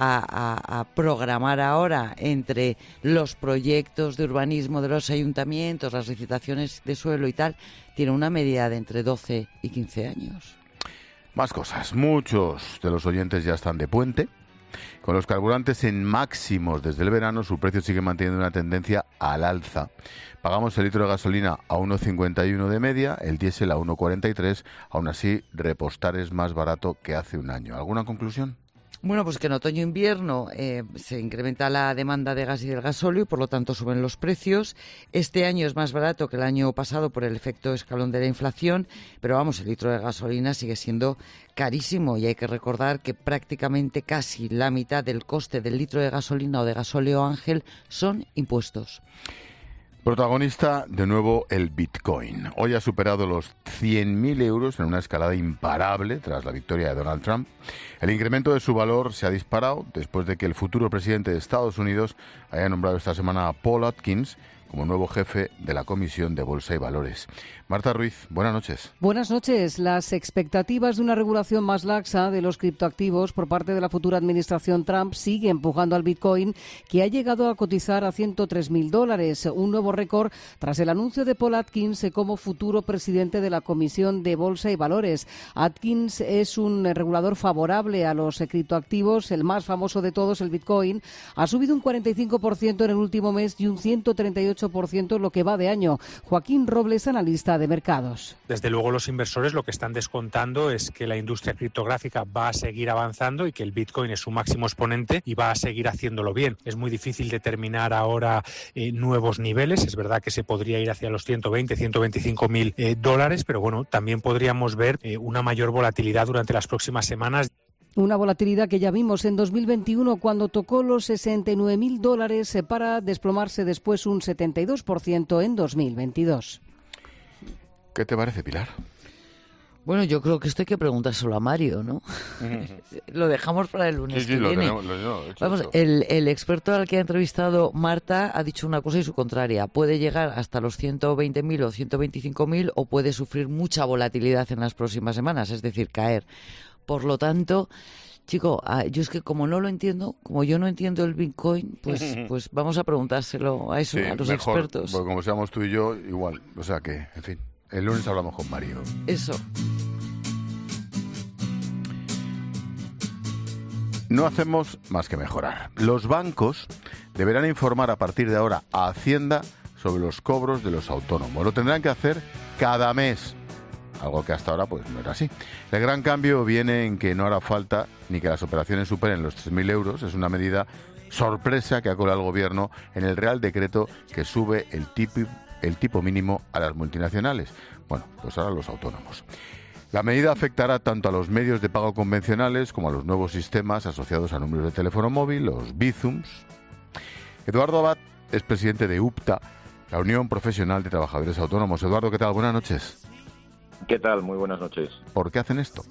a programar ahora entre los proyectos de urbanismo de los ayuntamientos, las licitaciones de suelo y tal, tienen una media de entre 12 y 15 años. Más cosas. Muchos de los oyentes ya están de puente. Con los carburantes en máximos desde el verano, su precio sigue manteniendo una tendencia al alza. Pagamos el litro de gasolina a 1,51 de media, el diésel a 1,43. Aún así, repostar es más barato que hace un año. ¿Alguna conclusión? Bueno, pues que en otoño-invierno se incrementa la demanda de gas y del gasóleo y por lo tanto suben los precios. Este año es más barato que el año pasado por el efecto escalón de la inflación, pero vamos, el litro de gasolina sigue siendo carísimo y hay que recordar que prácticamente casi la mitad del coste del litro de gasolina o de gasóleo Ángel son impuestos. Protagonista, de nuevo, el Bitcoin. Hoy ha superado los 100.000 euros en una escalada imparable tras la victoria de Donald Trump. El incremento de su valor se ha disparado después de que el futuro presidente de Estados Unidos haya nombrado esta semana a Paul Atkins como nuevo jefe de la Comisión de Bolsa y Valores. Marta Ruiz, buenas noches. Buenas noches. Las expectativas de una regulación más laxa de los criptoactivos por parte de la futura administración Trump sigue empujando al Bitcoin, que ha llegado a cotizar a $103.000, un nuevo récord tras el anuncio de Paul Atkins como futuro presidente de la Comisión de Bolsa y Valores. Atkins es un regulador favorable a los criptoactivos, el más famoso de todos, el Bitcoin, ha subido un 45% en el último mes y un 138% lo que va de año. Joaquín Robles, analista de mercados. Desde luego los inversores lo que están descontando es que la industria criptográfica va a seguir avanzando y que el Bitcoin es su máximo exponente y va a seguir haciéndolo bien. Es muy difícil determinar ahora nuevos niveles. Es verdad que se podría ir hacia los 120, 125 mil dólares, pero bueno, también podríamos ver una mayor volatilidad durante las próximas semanas. Una volatilidad que ya vimos en 2021 cuando tocó los $69.000 para desplomarse después un 72% en 2022. ¿Qué te parece, Pilar? Bueno, yo creo que esto hay que preguntárselo a Mario, ¿no? Lo dejamos para el lunes que viene. Vamos, el experto al que ha entrevistado Marta ha dicho una cosa y su contraria. Puede llegar hasta los 120.000 o 125.000 o puede sufrir mucha volatilidad en las próximas semanas, es decir, caer. Por lo tanto, chico, yo es que como no lo entiendo, como yo no entiendo el Bitcoin, pues vamos a preguntárselo a eso, a los mejor, expertos. Porque como seamos tú y yo, igual. O sea que, en fin, el lunes hablamos con Mario. Eso. No hacemos más que mejorar. Los bancos deberán informar a partir de ahora a Hacienda sobre los cobros de los autónomos. Lo tendrán que hacer cada mes. algo que hasta ahora pues no era así. El gran cambio viene en que no hará falta ni que las operaciones superen los 3.000 euros. Es una medida sorpresa que ha colado el Gobierno en el Real Decreto que sube el tipo mínimo a las multinacionales. Bueno, pues ahora los autónomos. La medida afectará tanto a los medios de pago convencionales como a los nuevos sistemas asociados a números de teléfono móvil, los Bizums. Eduardo Abad es presidente de UPTA, la Unión Profesional de Trabajadores Autónomos. Eduardo, ¿qué tal? Buenas noches. ¿Qué tal? Muy buenas noches. ¿Por qué hacen esto?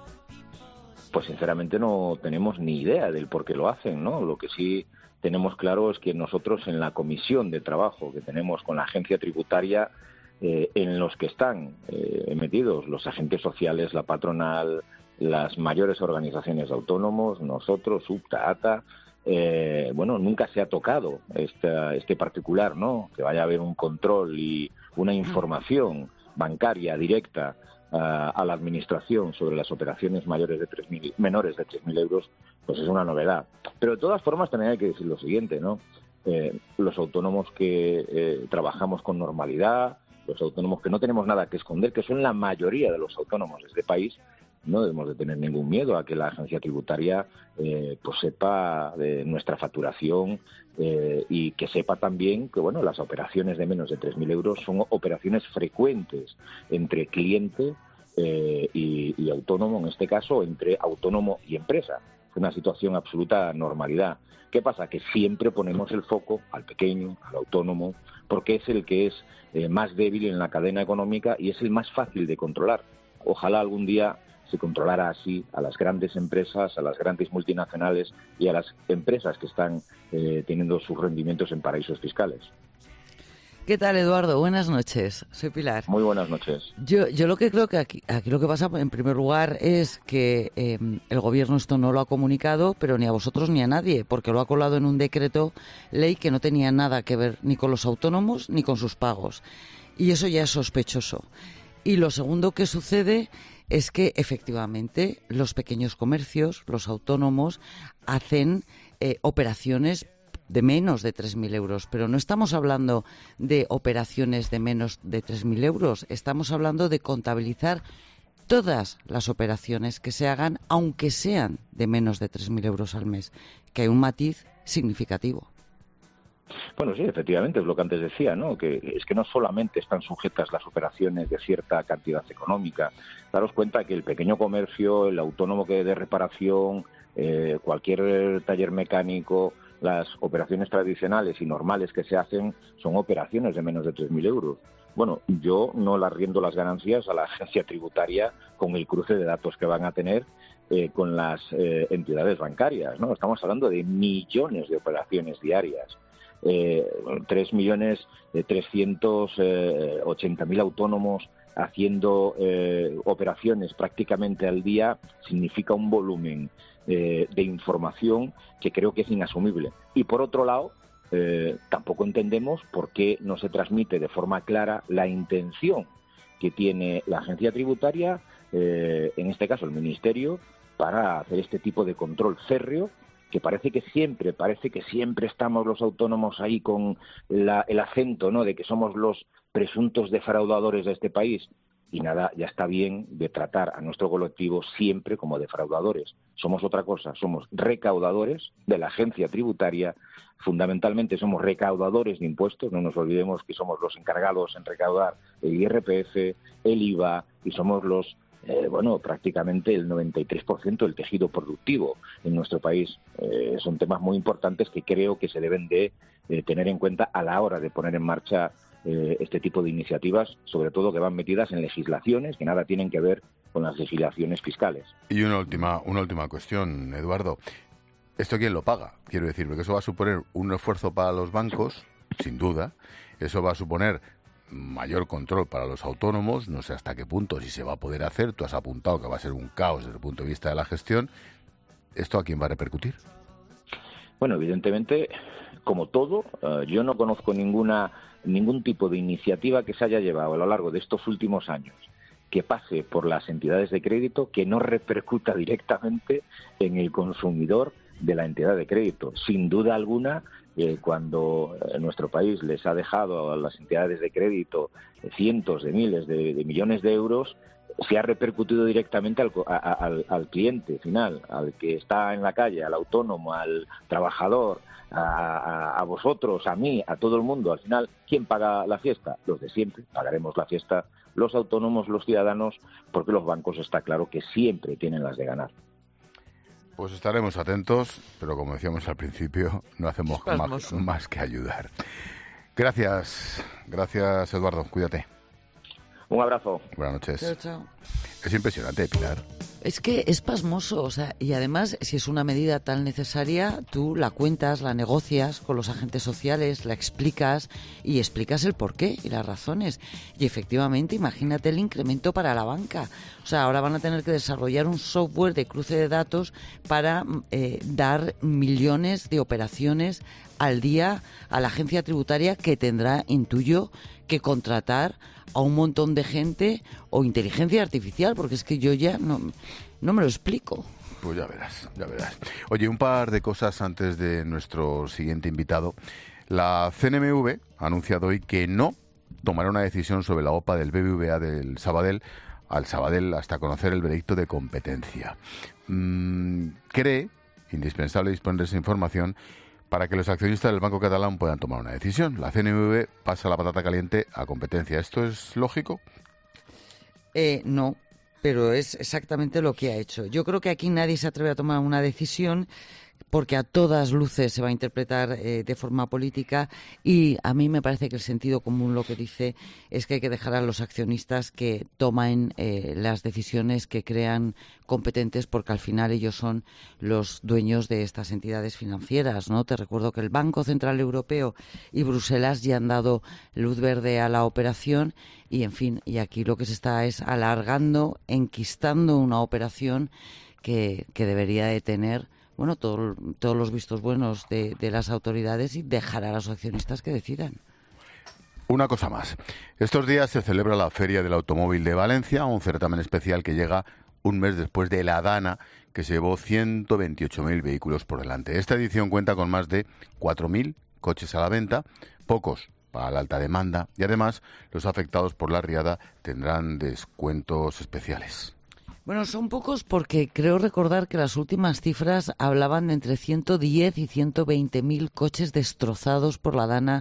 Pues sinceramente no tenemos ni idea del por qué lo hacen, ¿no? Lo que sí tenemos claro es que nosotros en la comisión de trabajo que tenemos con la agencia tributaria, en los que están metidos los agentes sociales, la patronal, las mayores organizaciones de autónomos, nosotros, UPTA, ATA, nunca se ha tocado este particular, ¿no? Que vaya a haber un control y una información bancaria directa a la administración sobre las operaciones menores de 3.000 euros, pues es una novedad. Pero de todas formas también hay que decir lo siguiente, ¿no? Los autónomos que trabajamos con normalidad, los autónomos que no tenemos nada que esconder, que son la mayoría de los autónomos de este país, no debemos de tener ningún miedo a que la agencia tributaria pues sepa de nuestra facturación y que sepa también que las operaciones de menos de 3.000 euros son operaciones frecuentes entre cliente y autónomo, en este caso entre autónomo y empresa. Es una situación absoluta normalidad. ¿Qué pasa? Que siempre ponemos el foco al pequeño, al autónomo, porque es el que es más débil en la cadena económica y es el más fácil de controlar. Ojalá algún día se controlara así a las grandes empresas, a las grandes multinacionales y a las empresas que están teniendo sus rendimientos en paraísos fiscales. ¿Qué tal, Eduardo? Buenas noches. Soy Pilar. Muy buenas noches. Yo lo que creo que aquí lo que pasa, en primer lugar, es que el Gobierno esto no lo ha comunicado, pero ni a vosotros ni a nadie, porque lo ha colado en un decreto ley que no tenía nada que ver ni con los autónomos ni con sus pagos. Y eso ya es sospechoso. Y lo segundo que sucede es que, efectivamente, los pequeños comercios, los autónomos, hacen operaciones de menos de 3.000 euros, pero no estamos hablando de operaciones de menos de 3.000 euros, estamos hablando de contabilizar todas las operaciones que se hagan, aunque sean de menos de 3.000 euros al mes, que hay un matiz significativo. Bueno, sí, efectivamente, es lo que antes decía, ¿no? Que es que no solamente están sujetas las operaciones de cierta cantidad económica. Daros cuenta que el pequeño comercio, el autónomo que de reparación, cualquier taller mecánico, las operaciones tradicionales y normales que se hacen son operaciones de menos de 3.000 euros. Bueno, yo no le riendo las ganancias a la agencia tributaria con el cruce de datos que van a tener con las entidades bancarias, ¿no? Estamos hablando de millones de operaciones diarias. 3.380.000 autónomos haciendo operaciones prácticamente al día significa un volumen de información que creo que es inasumible. Y por otro lado, tampoco entendemos por qué no se transmite de forma clara la intención que tiene la agencia tributaria, en este caso el Ministerio, para hacer este tipo de control férreo, que parece que siempre estamos los autónomos ahí con el acento, ¿no?, de que somos los presuntos defraudadores de este país. Y nada, ya está bien de tratar a nuestro colectivo siempre como defraudadores. Somos otra cosa, somos recaudadores de la agencia tributaria, fundamentalmente somos recaudadores de impuestos, no nos olvidemos que somos los encargados en recaudar el IRPF, el IVA, y somos los prácticamente el 93% del tejido productivo en nuestro país. Son temas muy importantes que creo que se deben de tener en cuenta a la hora de poner en marcha este tipo de iniciativas, sobre todo que van metidas en legislaciones que nada tienen que ver con las legislaciones fiscales. Y una última cuestión, Eduardo. ¿Esto quién lo paga? Quiero decir, porque eso va a suponer un esfuerzo para los bancos, sin duda. Eso va a suponer mayor control para los autónomos, no sé hasta qué punto, si se va a poder hacer. Tú has apuntado que va a ser un caos desde el punto de vista de la gestión. ¿Esto a quién va a repercutir? Bueno, evidentemente, como todo, yo no conozco ningún tipo de iniciativa que se haya llevado a lo largo de estos últimos años que pase por las entidades de crédito que no repercuta directamente en el consumidor de la entidad de crédito. Sin duda alguna, cuando nuestro país les ha dejado a las entidades de crédito cientos de miles de millones de euros, se ha repercutido directamente al cliente final, al que está en la calle, al autónomo, al trabajador, a vosotros, a mí, a todo el mundo. Al final, ¿quién paga la fiesta? Los de siempre. Pagaremos la fiesta los autónomos, los ciudadanos, porque los bancos está claro que siempre tienen las de ganar. Pues estaremos atentos, pero como decíamos al principio, no hacemos más que ayudar. Gracias Eduardo, cuídate. Un abrazo. Buenas noches. Chao, chao. Es impresionante, Pilar. Es que es pasmoso, o sea, y además, si es una medida tan necesaria, tú la cuentas, la negocias con los agentes sociales, la explicas y explicas el porqué y las razones. Y efectivamente, imagínate el incremento para la banca. O sea, ahora van a tener que desarrollar un software de cruce de datos para dar millones de operaciones al día a la agencia tributaria, que tendrá, intuyo, que contratar a un montón de gente o inteligencia artificial, porque es que yo ya no me lo explico. Pues ya verás. Oye, un par de cosas antes de nuestro siguiente invitado. La CNMV ha anunciado hoy que no tomará una decisión sobre la OPA del BBVA del Sabadell al Sabadell hasta conocer el veredicto de competencia. Cree indispensable disponer de esa información para que los accionistas del Banco Catalán puedan tomar una decisión. La CNMV pasa la patata caliente a competencia. ¿Esto es lógico? No, pero es exactamente lo que ha hecho. Yo creo que aquí nadie se atreve a tomar una decisión porque a todas luces se va a interpretar de forma política, y a mí me parece que el sentido común lo que dice es que hay que dejar a los accionistas que tomen las decisiones que crean competentes, porque al final ellos son los dueños de estas entidades financieras, ¿no? Te recuerdo que el Banco Central Europeo y Bruselas ya han dado luz verde a la operación y, en fin, y aquí lo que se está es alargando, enquistando una operación que debería de tener todos los vistos buenos de las autoridades y dejar a los accionistas que decidan. Una cosa más. Estos días se celebra la Feria del Automóvil de Valencia, un certamen especial que llega un mes después de la Dana, que se llevó 128.000 vehículos por delante. Esta edición cuenta con más de 4.000 coches a la venta, pocos para la alta demanda, y además los afectados por la riada tendrán descuentos especiales. Bueno, son pocos porque creo recordar que las últimas cifras hablaban de entre 110 y 120.000 coches destrozados por la Dana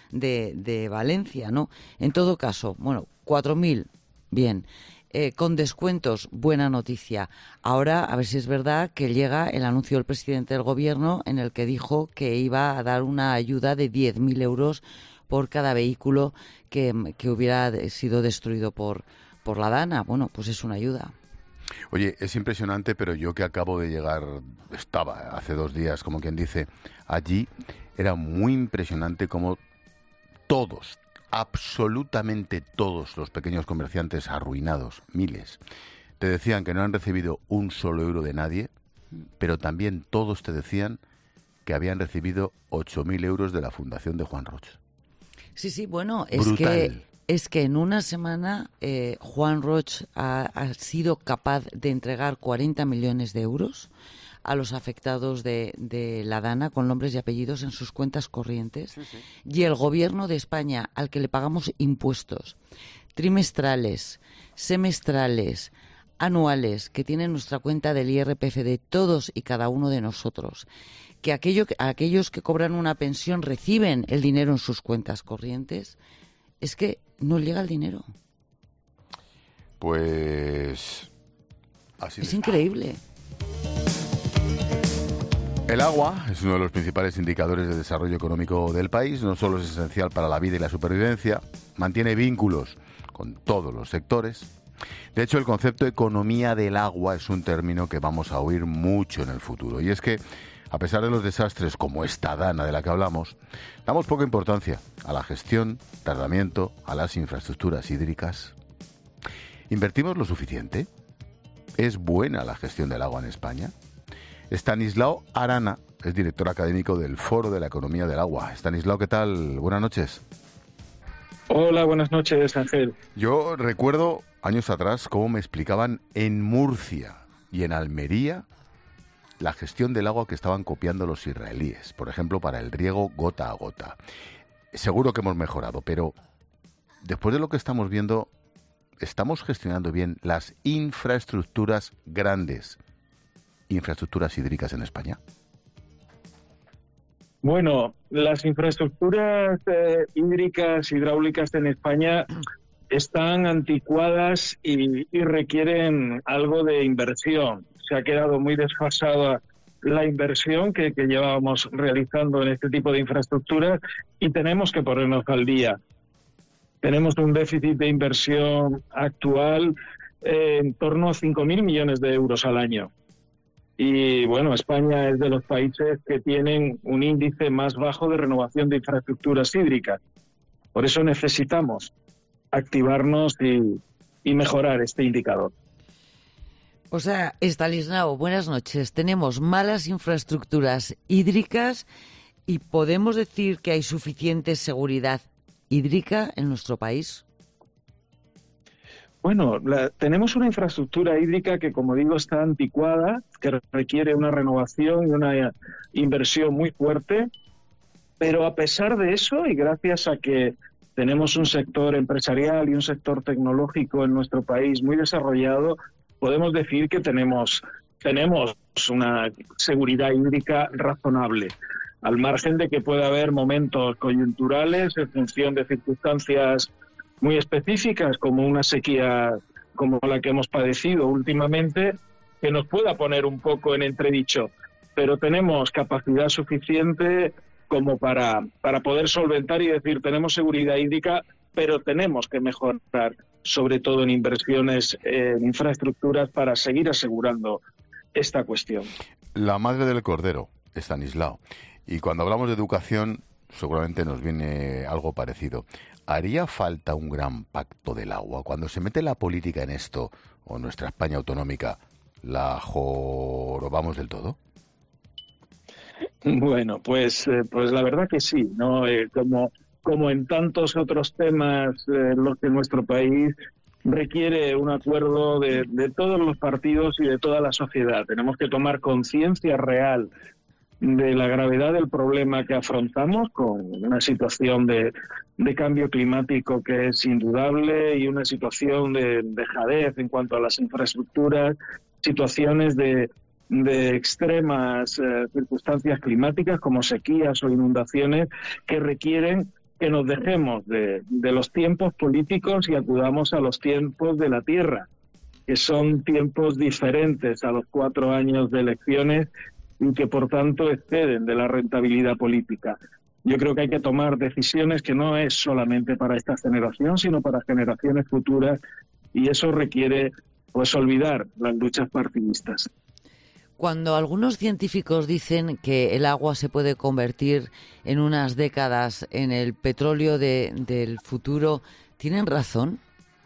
de Valencia, ¿no? En todo caso, 4.000, bien. Con descuentos, buena noticia. Ahora, a ver si es verdad que llega el anuncio del presidente del Gobierno en el que dijo que iba a dar una ayuda de 10.000 euros por cada vehículo que hubiera sido destruido por la Dana. Bueno, pues es una ayuda. Oye, es impresionante, pero yo que acabo de llegar, estaba hace 2 días, como quien dice, allí, era muy impresionante cómo todos, absolutamente todos los pequeños comerciantes arruinados, miles, te decían que no han recibido un solo euro de nadie, pero también todos te decían que habían recibido 8.000 euros de la Fundación de Juan Roch. Sí, bueno, Brutal. Es que en una semana Juan Roch ha sido capaz de entregar 40 millones de euros a los afectados de la Dana con nombres y apellidos en sus cuentas corrientes. Sí. Y el Gobierno de España, al que le pagamos impuestos trimestrales, semestrales, anuales, que tiene nuestra cuenta del IRPF de todos y cada uno de nosotros, que aquellos que cobran una pensión reciben el dinero en sus cuentas corrientes, es que no llega el dinero. Pues así es increíble. El agua es uno de los principales indicadores de desarrollo económico del país. No solo es esencial para la vida y la supervivencia, mantiene vínculos con todos los sectores. De hecho, el concepto economía del agua es un término que vamos a oír mucho en el futuro. Y es que, a pesar de los desastres como esta Dana de la que hablamos, damos poca importancia a la gestión, tratamiento, a las infraestructuras hídricas. ¿Invertimos lo suficiente? ¿Es buena la gestión del agua en España? Estanislao Arana es director académico del Foro de la Economía del Agua. Estanislao, ¿qué tal? Buenas noches. Hola, buenas noches, Ángel. Yo recuerdo años atrás cómo me explicaban en Murcia y en Almería la gestión del agua que estaban copiando los israelíes, por ejemplo, para el riego gota a gota. Seguro que hemos mejorado, pero después de lo que estamos viendo, ¿estamos gestionando bien las infraestructuras grandes, infraestructuras hídricas en España? Bueno, las infraestructuras hídricas, hidráulicas en España están anticuadas y requieren algo de inversión. Se ha quedado muy desfasada la inversión que llevábamos realizando en este tipo de infraestructuras y tenemos que ponernos al día. Tenemos un déficit de inversión actual en torno a 5.000 millones de euros al año. Y bueno, España es de los países que tienen un índice más bajo de renovación de infraestructuras hídricas. Por eso necesitamos activarnos y mejorar este indicador. O sea, Estanislao, buenas noches. Tenemos malas infraestructuras hídricas y ¿podemos decir que hay suficiente seguridad hídrica en nuestro país? Bueno, tenemos una infraestructura hídrica que, como digo, está anticuada, que requiere una renovación y una inversión muy fuerte, pero a pesar de eso, y gracias a que tenemos un sector empresarial y un sector tecnológico en nuestro país muy desarrollado, podemos decir que tenemos una seguridad hídrica razonable, al margen de que pueda haber momentos coyunturales en función de circunstancias muy específicas, como una sequía como la que hemos padecido últimamente, que nos pueda poner un poco en entredicho. Pero tenemos capacidad suficiente como para poder solventar y decir, tenemos seguridad hídrica, pero tenemos que mejorar, sobre todo en inversiones en infraestructuras, para seguir asegurando esta cuestión. La madre del cordero, Estanislao. Y cuando hablamos de educación, seguramente nos viene algo parecido. ¿Haría falta un gran pacto del agua? Cuando se mete la política en esto, o nuestra España autonómica, ¿la jorobamos del todo? Bueno, pues la verdad que sí, ¿no? Como en tantos otros temas, los que nuestro país requiere un acuerdo de todos los partidos y de toda la sociedad. Tenemos que tomar conciencia real de la gravedad del problema que afrontamos, con una situación de cambio climático que es indudable y una situación de dejadez en cuanto a las infraestructuras, situaciones de extremas circunstancias climáticas como sequías o inundaciones que requieren que nos dejemos de los tiempos políticos y acudamos a los tiempos de la tierra, que son tiempos diferentes a los 4 años de elecciones y que por tanto exceden de la rentabilidad política. Yo creo que hay que tomar decisiones que no es solamente para esta generación, sino para generaciones futuras, y eso requiere pues olvidar las luchas partidistas. Cuando algunos científicos dicen que el agua se puede convertir en unas décadas en el petróleo del futuro, ¿tienen razón?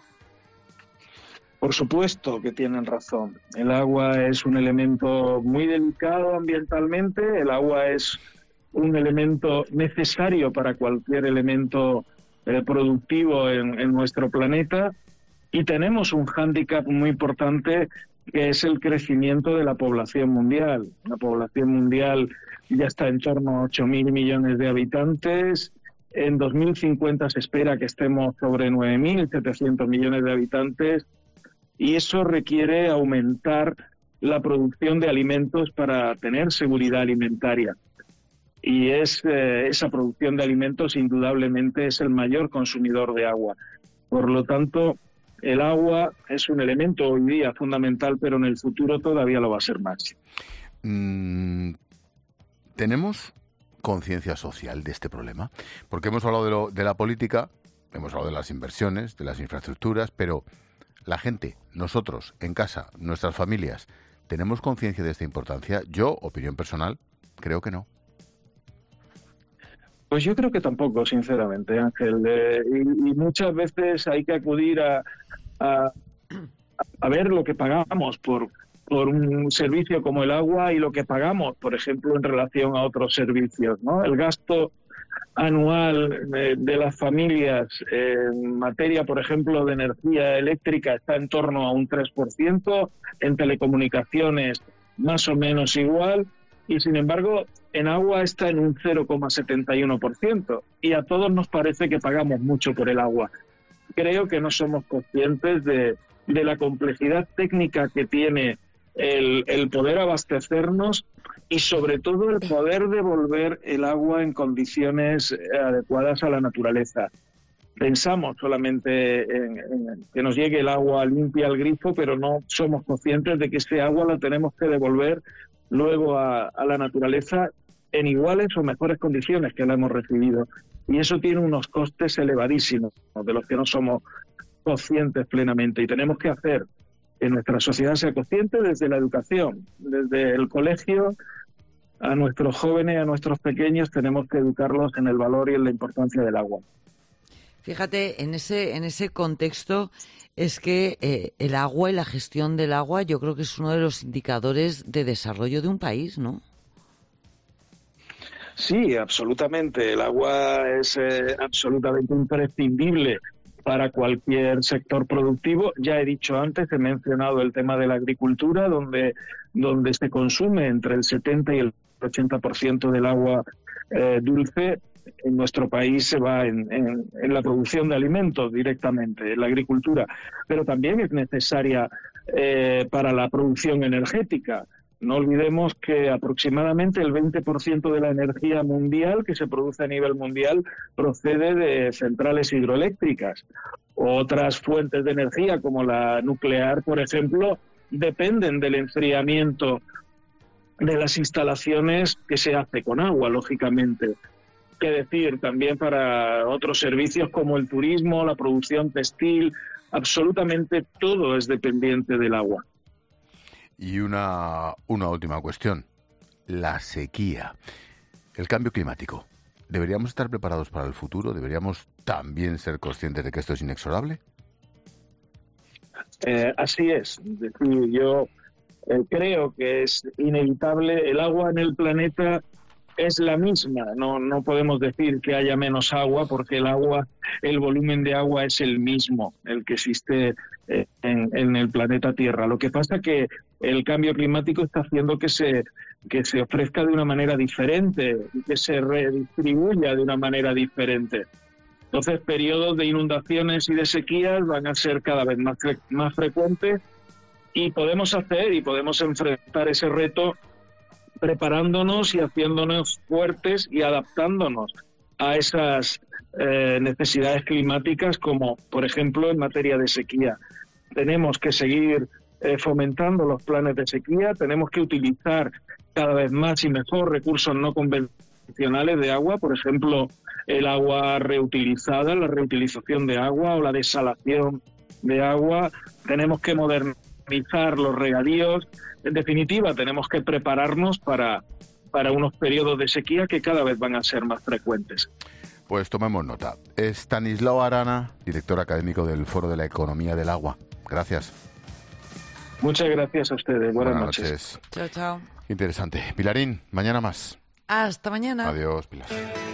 Por supuesto que tienen razón. El agua es un elemento muy delicado ambientalmente, el agua es un elemento necesario para cualquier elemento productivo en nuestro planeta, y tenemos un hándicap muy importante que es el crecimiento de la población mundial. La población mundial ya está en torno a 8.000 millones de habitantes. En 2050 se espera que estemos sobre 9.700 millones de habitantes, y eso requiere aumentar la producción de alimentos para tener seguridad alimentaria. Y esa producción de alimentos indudablemente es el mayor consumidor de agua. Por lo tanto, el agua es un elemento hoy día fundamental, pero en el futuro todavía lo va a ser más. ¿Tenemos conciencia social de este problema? Porque hemos hablado de la política, hemos hablado de las inversiones, de las infraestructuras, pero la gente, nosotros, en casa, nuestras familias, ¿tenemos conciencia de esta importancia? Yo, opinión personal, creo que no. Pues yo creo que tampoco, sinceramente, Ángel. Y muchas veces hay que acudir a ver lo que pagamos por un servicio como el agua y lo que pagamos, por ejemplo, en relación a otros servicios, ¿no? El gasto anual de las familias en materia, por ejemplo, de energía eléctrica está en torno a un 3%, en telecomunicaciones más o menos igual, y sin embargo en agua está en un 0,71%, y a todos nos parece que pagamos mucho por el agua. creo que no somos conscientes de la complejidad técnica que tiene el poder abastecernos y sobre todo el poder devolver el agua en condiciones adecuadas a la naturaleza. Pensamos solamente en que nos llegue el agua limpia al grifo, pero no somos conscientes de que ese agua la tenemos que devolver luego a la naturaleza en iguales o mejores condiciones que la hemos recibido. Y eso tiene unos costes elevadísimos de los que no somos conscientes plenamente. Y tenemos que hacer que nuestra sociedad sea consciente desde la educación, desde el colegio. A nuestros jóvenes, a nuestros pequeños, tenemos que educarlos en el valor y en la importancia del agua. Fíjate, en ese contexto es que el agua y la gestión del agua yo creo que es uno de los indicadores de desarrollo de un país, ¿no? Sí, absolutamente. El agua es absolutamente imprescindible para cualquier sector productivo. Ya he dicho antes, he mencionado el tema de la agricultura, donde se consume entre el 70 y el 80% del agua dulce. En nuestro país se va en la producción de alimentos directamente, en la agricultura, pero también es necesaria para la producción energética. No olvidemos que aproximadamente el 20% de la energía mundial que se produce a nivel mundial procede de centrales hidroeléctricas. Otras fuentes de energía, como la nuclear, por ejemplo, dependen del enfriamiento de las instalaciones que se hace con agua, lógicamente. Qué decir también para otros servicios como el turismo, la producción textil, absolutamente todo es dependiente del agua. Y una última cuestión, la sequía, el cambio climático. ¿Deberíamos estar preparados para el futuro? ¿Deberíamos también ser conscientes de que esto es inexorable? Así es. Yo creo que es inevitable. El agua en el planeta es la misma. No podemos decir que haya menos agua porque el volumen de agua es el mismo, el que existe en el planeta Tierra. Lo que pasa es que el cambio climático está haciendo que se ofrezca de una manera diferente, que se redistribuya de una manera diferente. Entonces, periodos de inundaciones y de sequías van a ser cada vez más frecuentes y podemos enfrentar ese reto preparándonos y haciéndonos fuertes y adaptándonos a esas necesidades climáticas, como por ejemplo en materia de sequía. Tenemos que seguir fomentando los planes de sequía, tenemos que utilizar cada vez más y mejor recursos no convencionales de agua, por ejemplo el agua reutilizada, la reutilización de agua o la desalación de agua. Tenemos que modernizar los regadíos. En definitiva, tenemos que prepararnos para unos periodos de sequía que cada vez van a ser más frecuentes. Pues tomemos nota. Estanislao Arana, director académico del Foro de la Economía del Agua. Gracias. Muchas gracias a ustedes. Buenas noches. Chao, chao. Interesante. Pilarín, mañana más. Hasta mañana. Adiós, Pilar.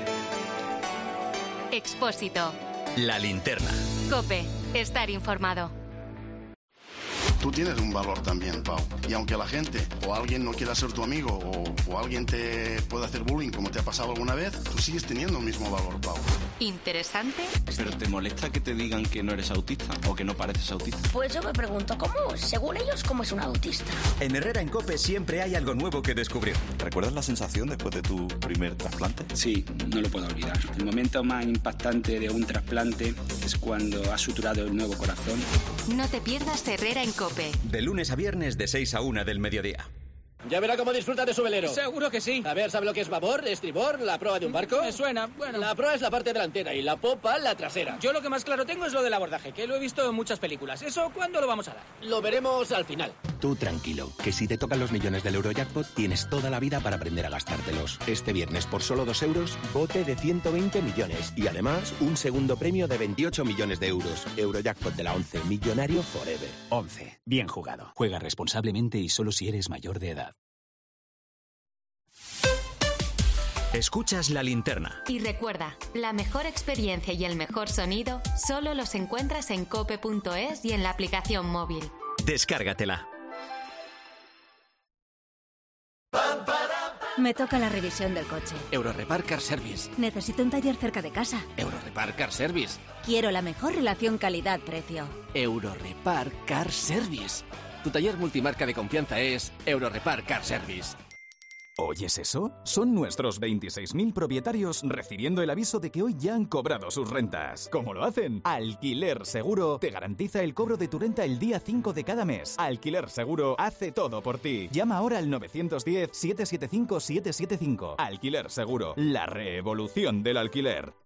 Expósito. La linterna. COPE. Estar informado. Tú tienes un valor también, Pau. Y aunque la gente o alguien no quiera ser tu amigo o alguien te pueda hacer bullying como te ha pasado alguna vez, tú sigues teniendo el mismo valor, Pau. ¿Interesante? ¿Pero te molesta que te digan que no eres autista o que no pareces autista? Pues yo me pregunto, según ellos, ¿cómo es un autista? En Herrera en COPE siempre hay algo nuevo que descubrir. ¿Recuerdas la sensación después de tu primer trasplante? Sí, no lo puedo olvidar. El momento más impactante de un trasplante es cuando has suturado el nuevo corazón. No te pierdas Herrera en COPE. De lunes a viernes de 6 a 1 del mediodía. Ya verá cómo disfruta de su velero. Seguro que sí. A ver, ¿sabe lo que es babor, estribor, la proa de un barco? Me suena, bueno. La proa es la parte delantera y la popa la trasera. Yo lo que más claro tengo es lo del abordaje, que lo he visto en muchas películas. ¿Eso cuándo lo vamos a dar? Lo veremos al final. Tú tranquilo, que si te tocan los millones del Eurojackpot tienes toda la vida para aprender a gastártelos. Este viernes por solo 2 euros, bote de 120 millones y además un segundo premio de 28 millones de euros. Eurojackpot de la 11, millonario forever. 11. Bien jugado. Juega responsablemente y solo si eres mayor de edad. Escuchas La Linterna. Y recuerda, la mejor experiencia y el mejor sonido solo los encuentras en cope.es y en la aplicación móvil. Descárgatela. Me toca la revisión del coche. Eurorepar Car Service. Necesito un taller cerca de casa. Eurorepar Car Service. Quiero la mejor relación calidad-precio. Eurorepar Car Service. Tu taller multimarca de confianza es Eurorepar Car Service. ¿Oyes eso? Son nuestros 26.000 propietarios recibiendo el aviso de que hoy ya han cobrado sus rentas. ¿Cómo lo hacen? Alquiler Seguro te garantiza el cobro de tu renta el día 5 de cada mes. Alquiler Seguro hace todo por ti. Llama ahora al 910-775-775. Alquiler Seguro, la revolución del alquiler.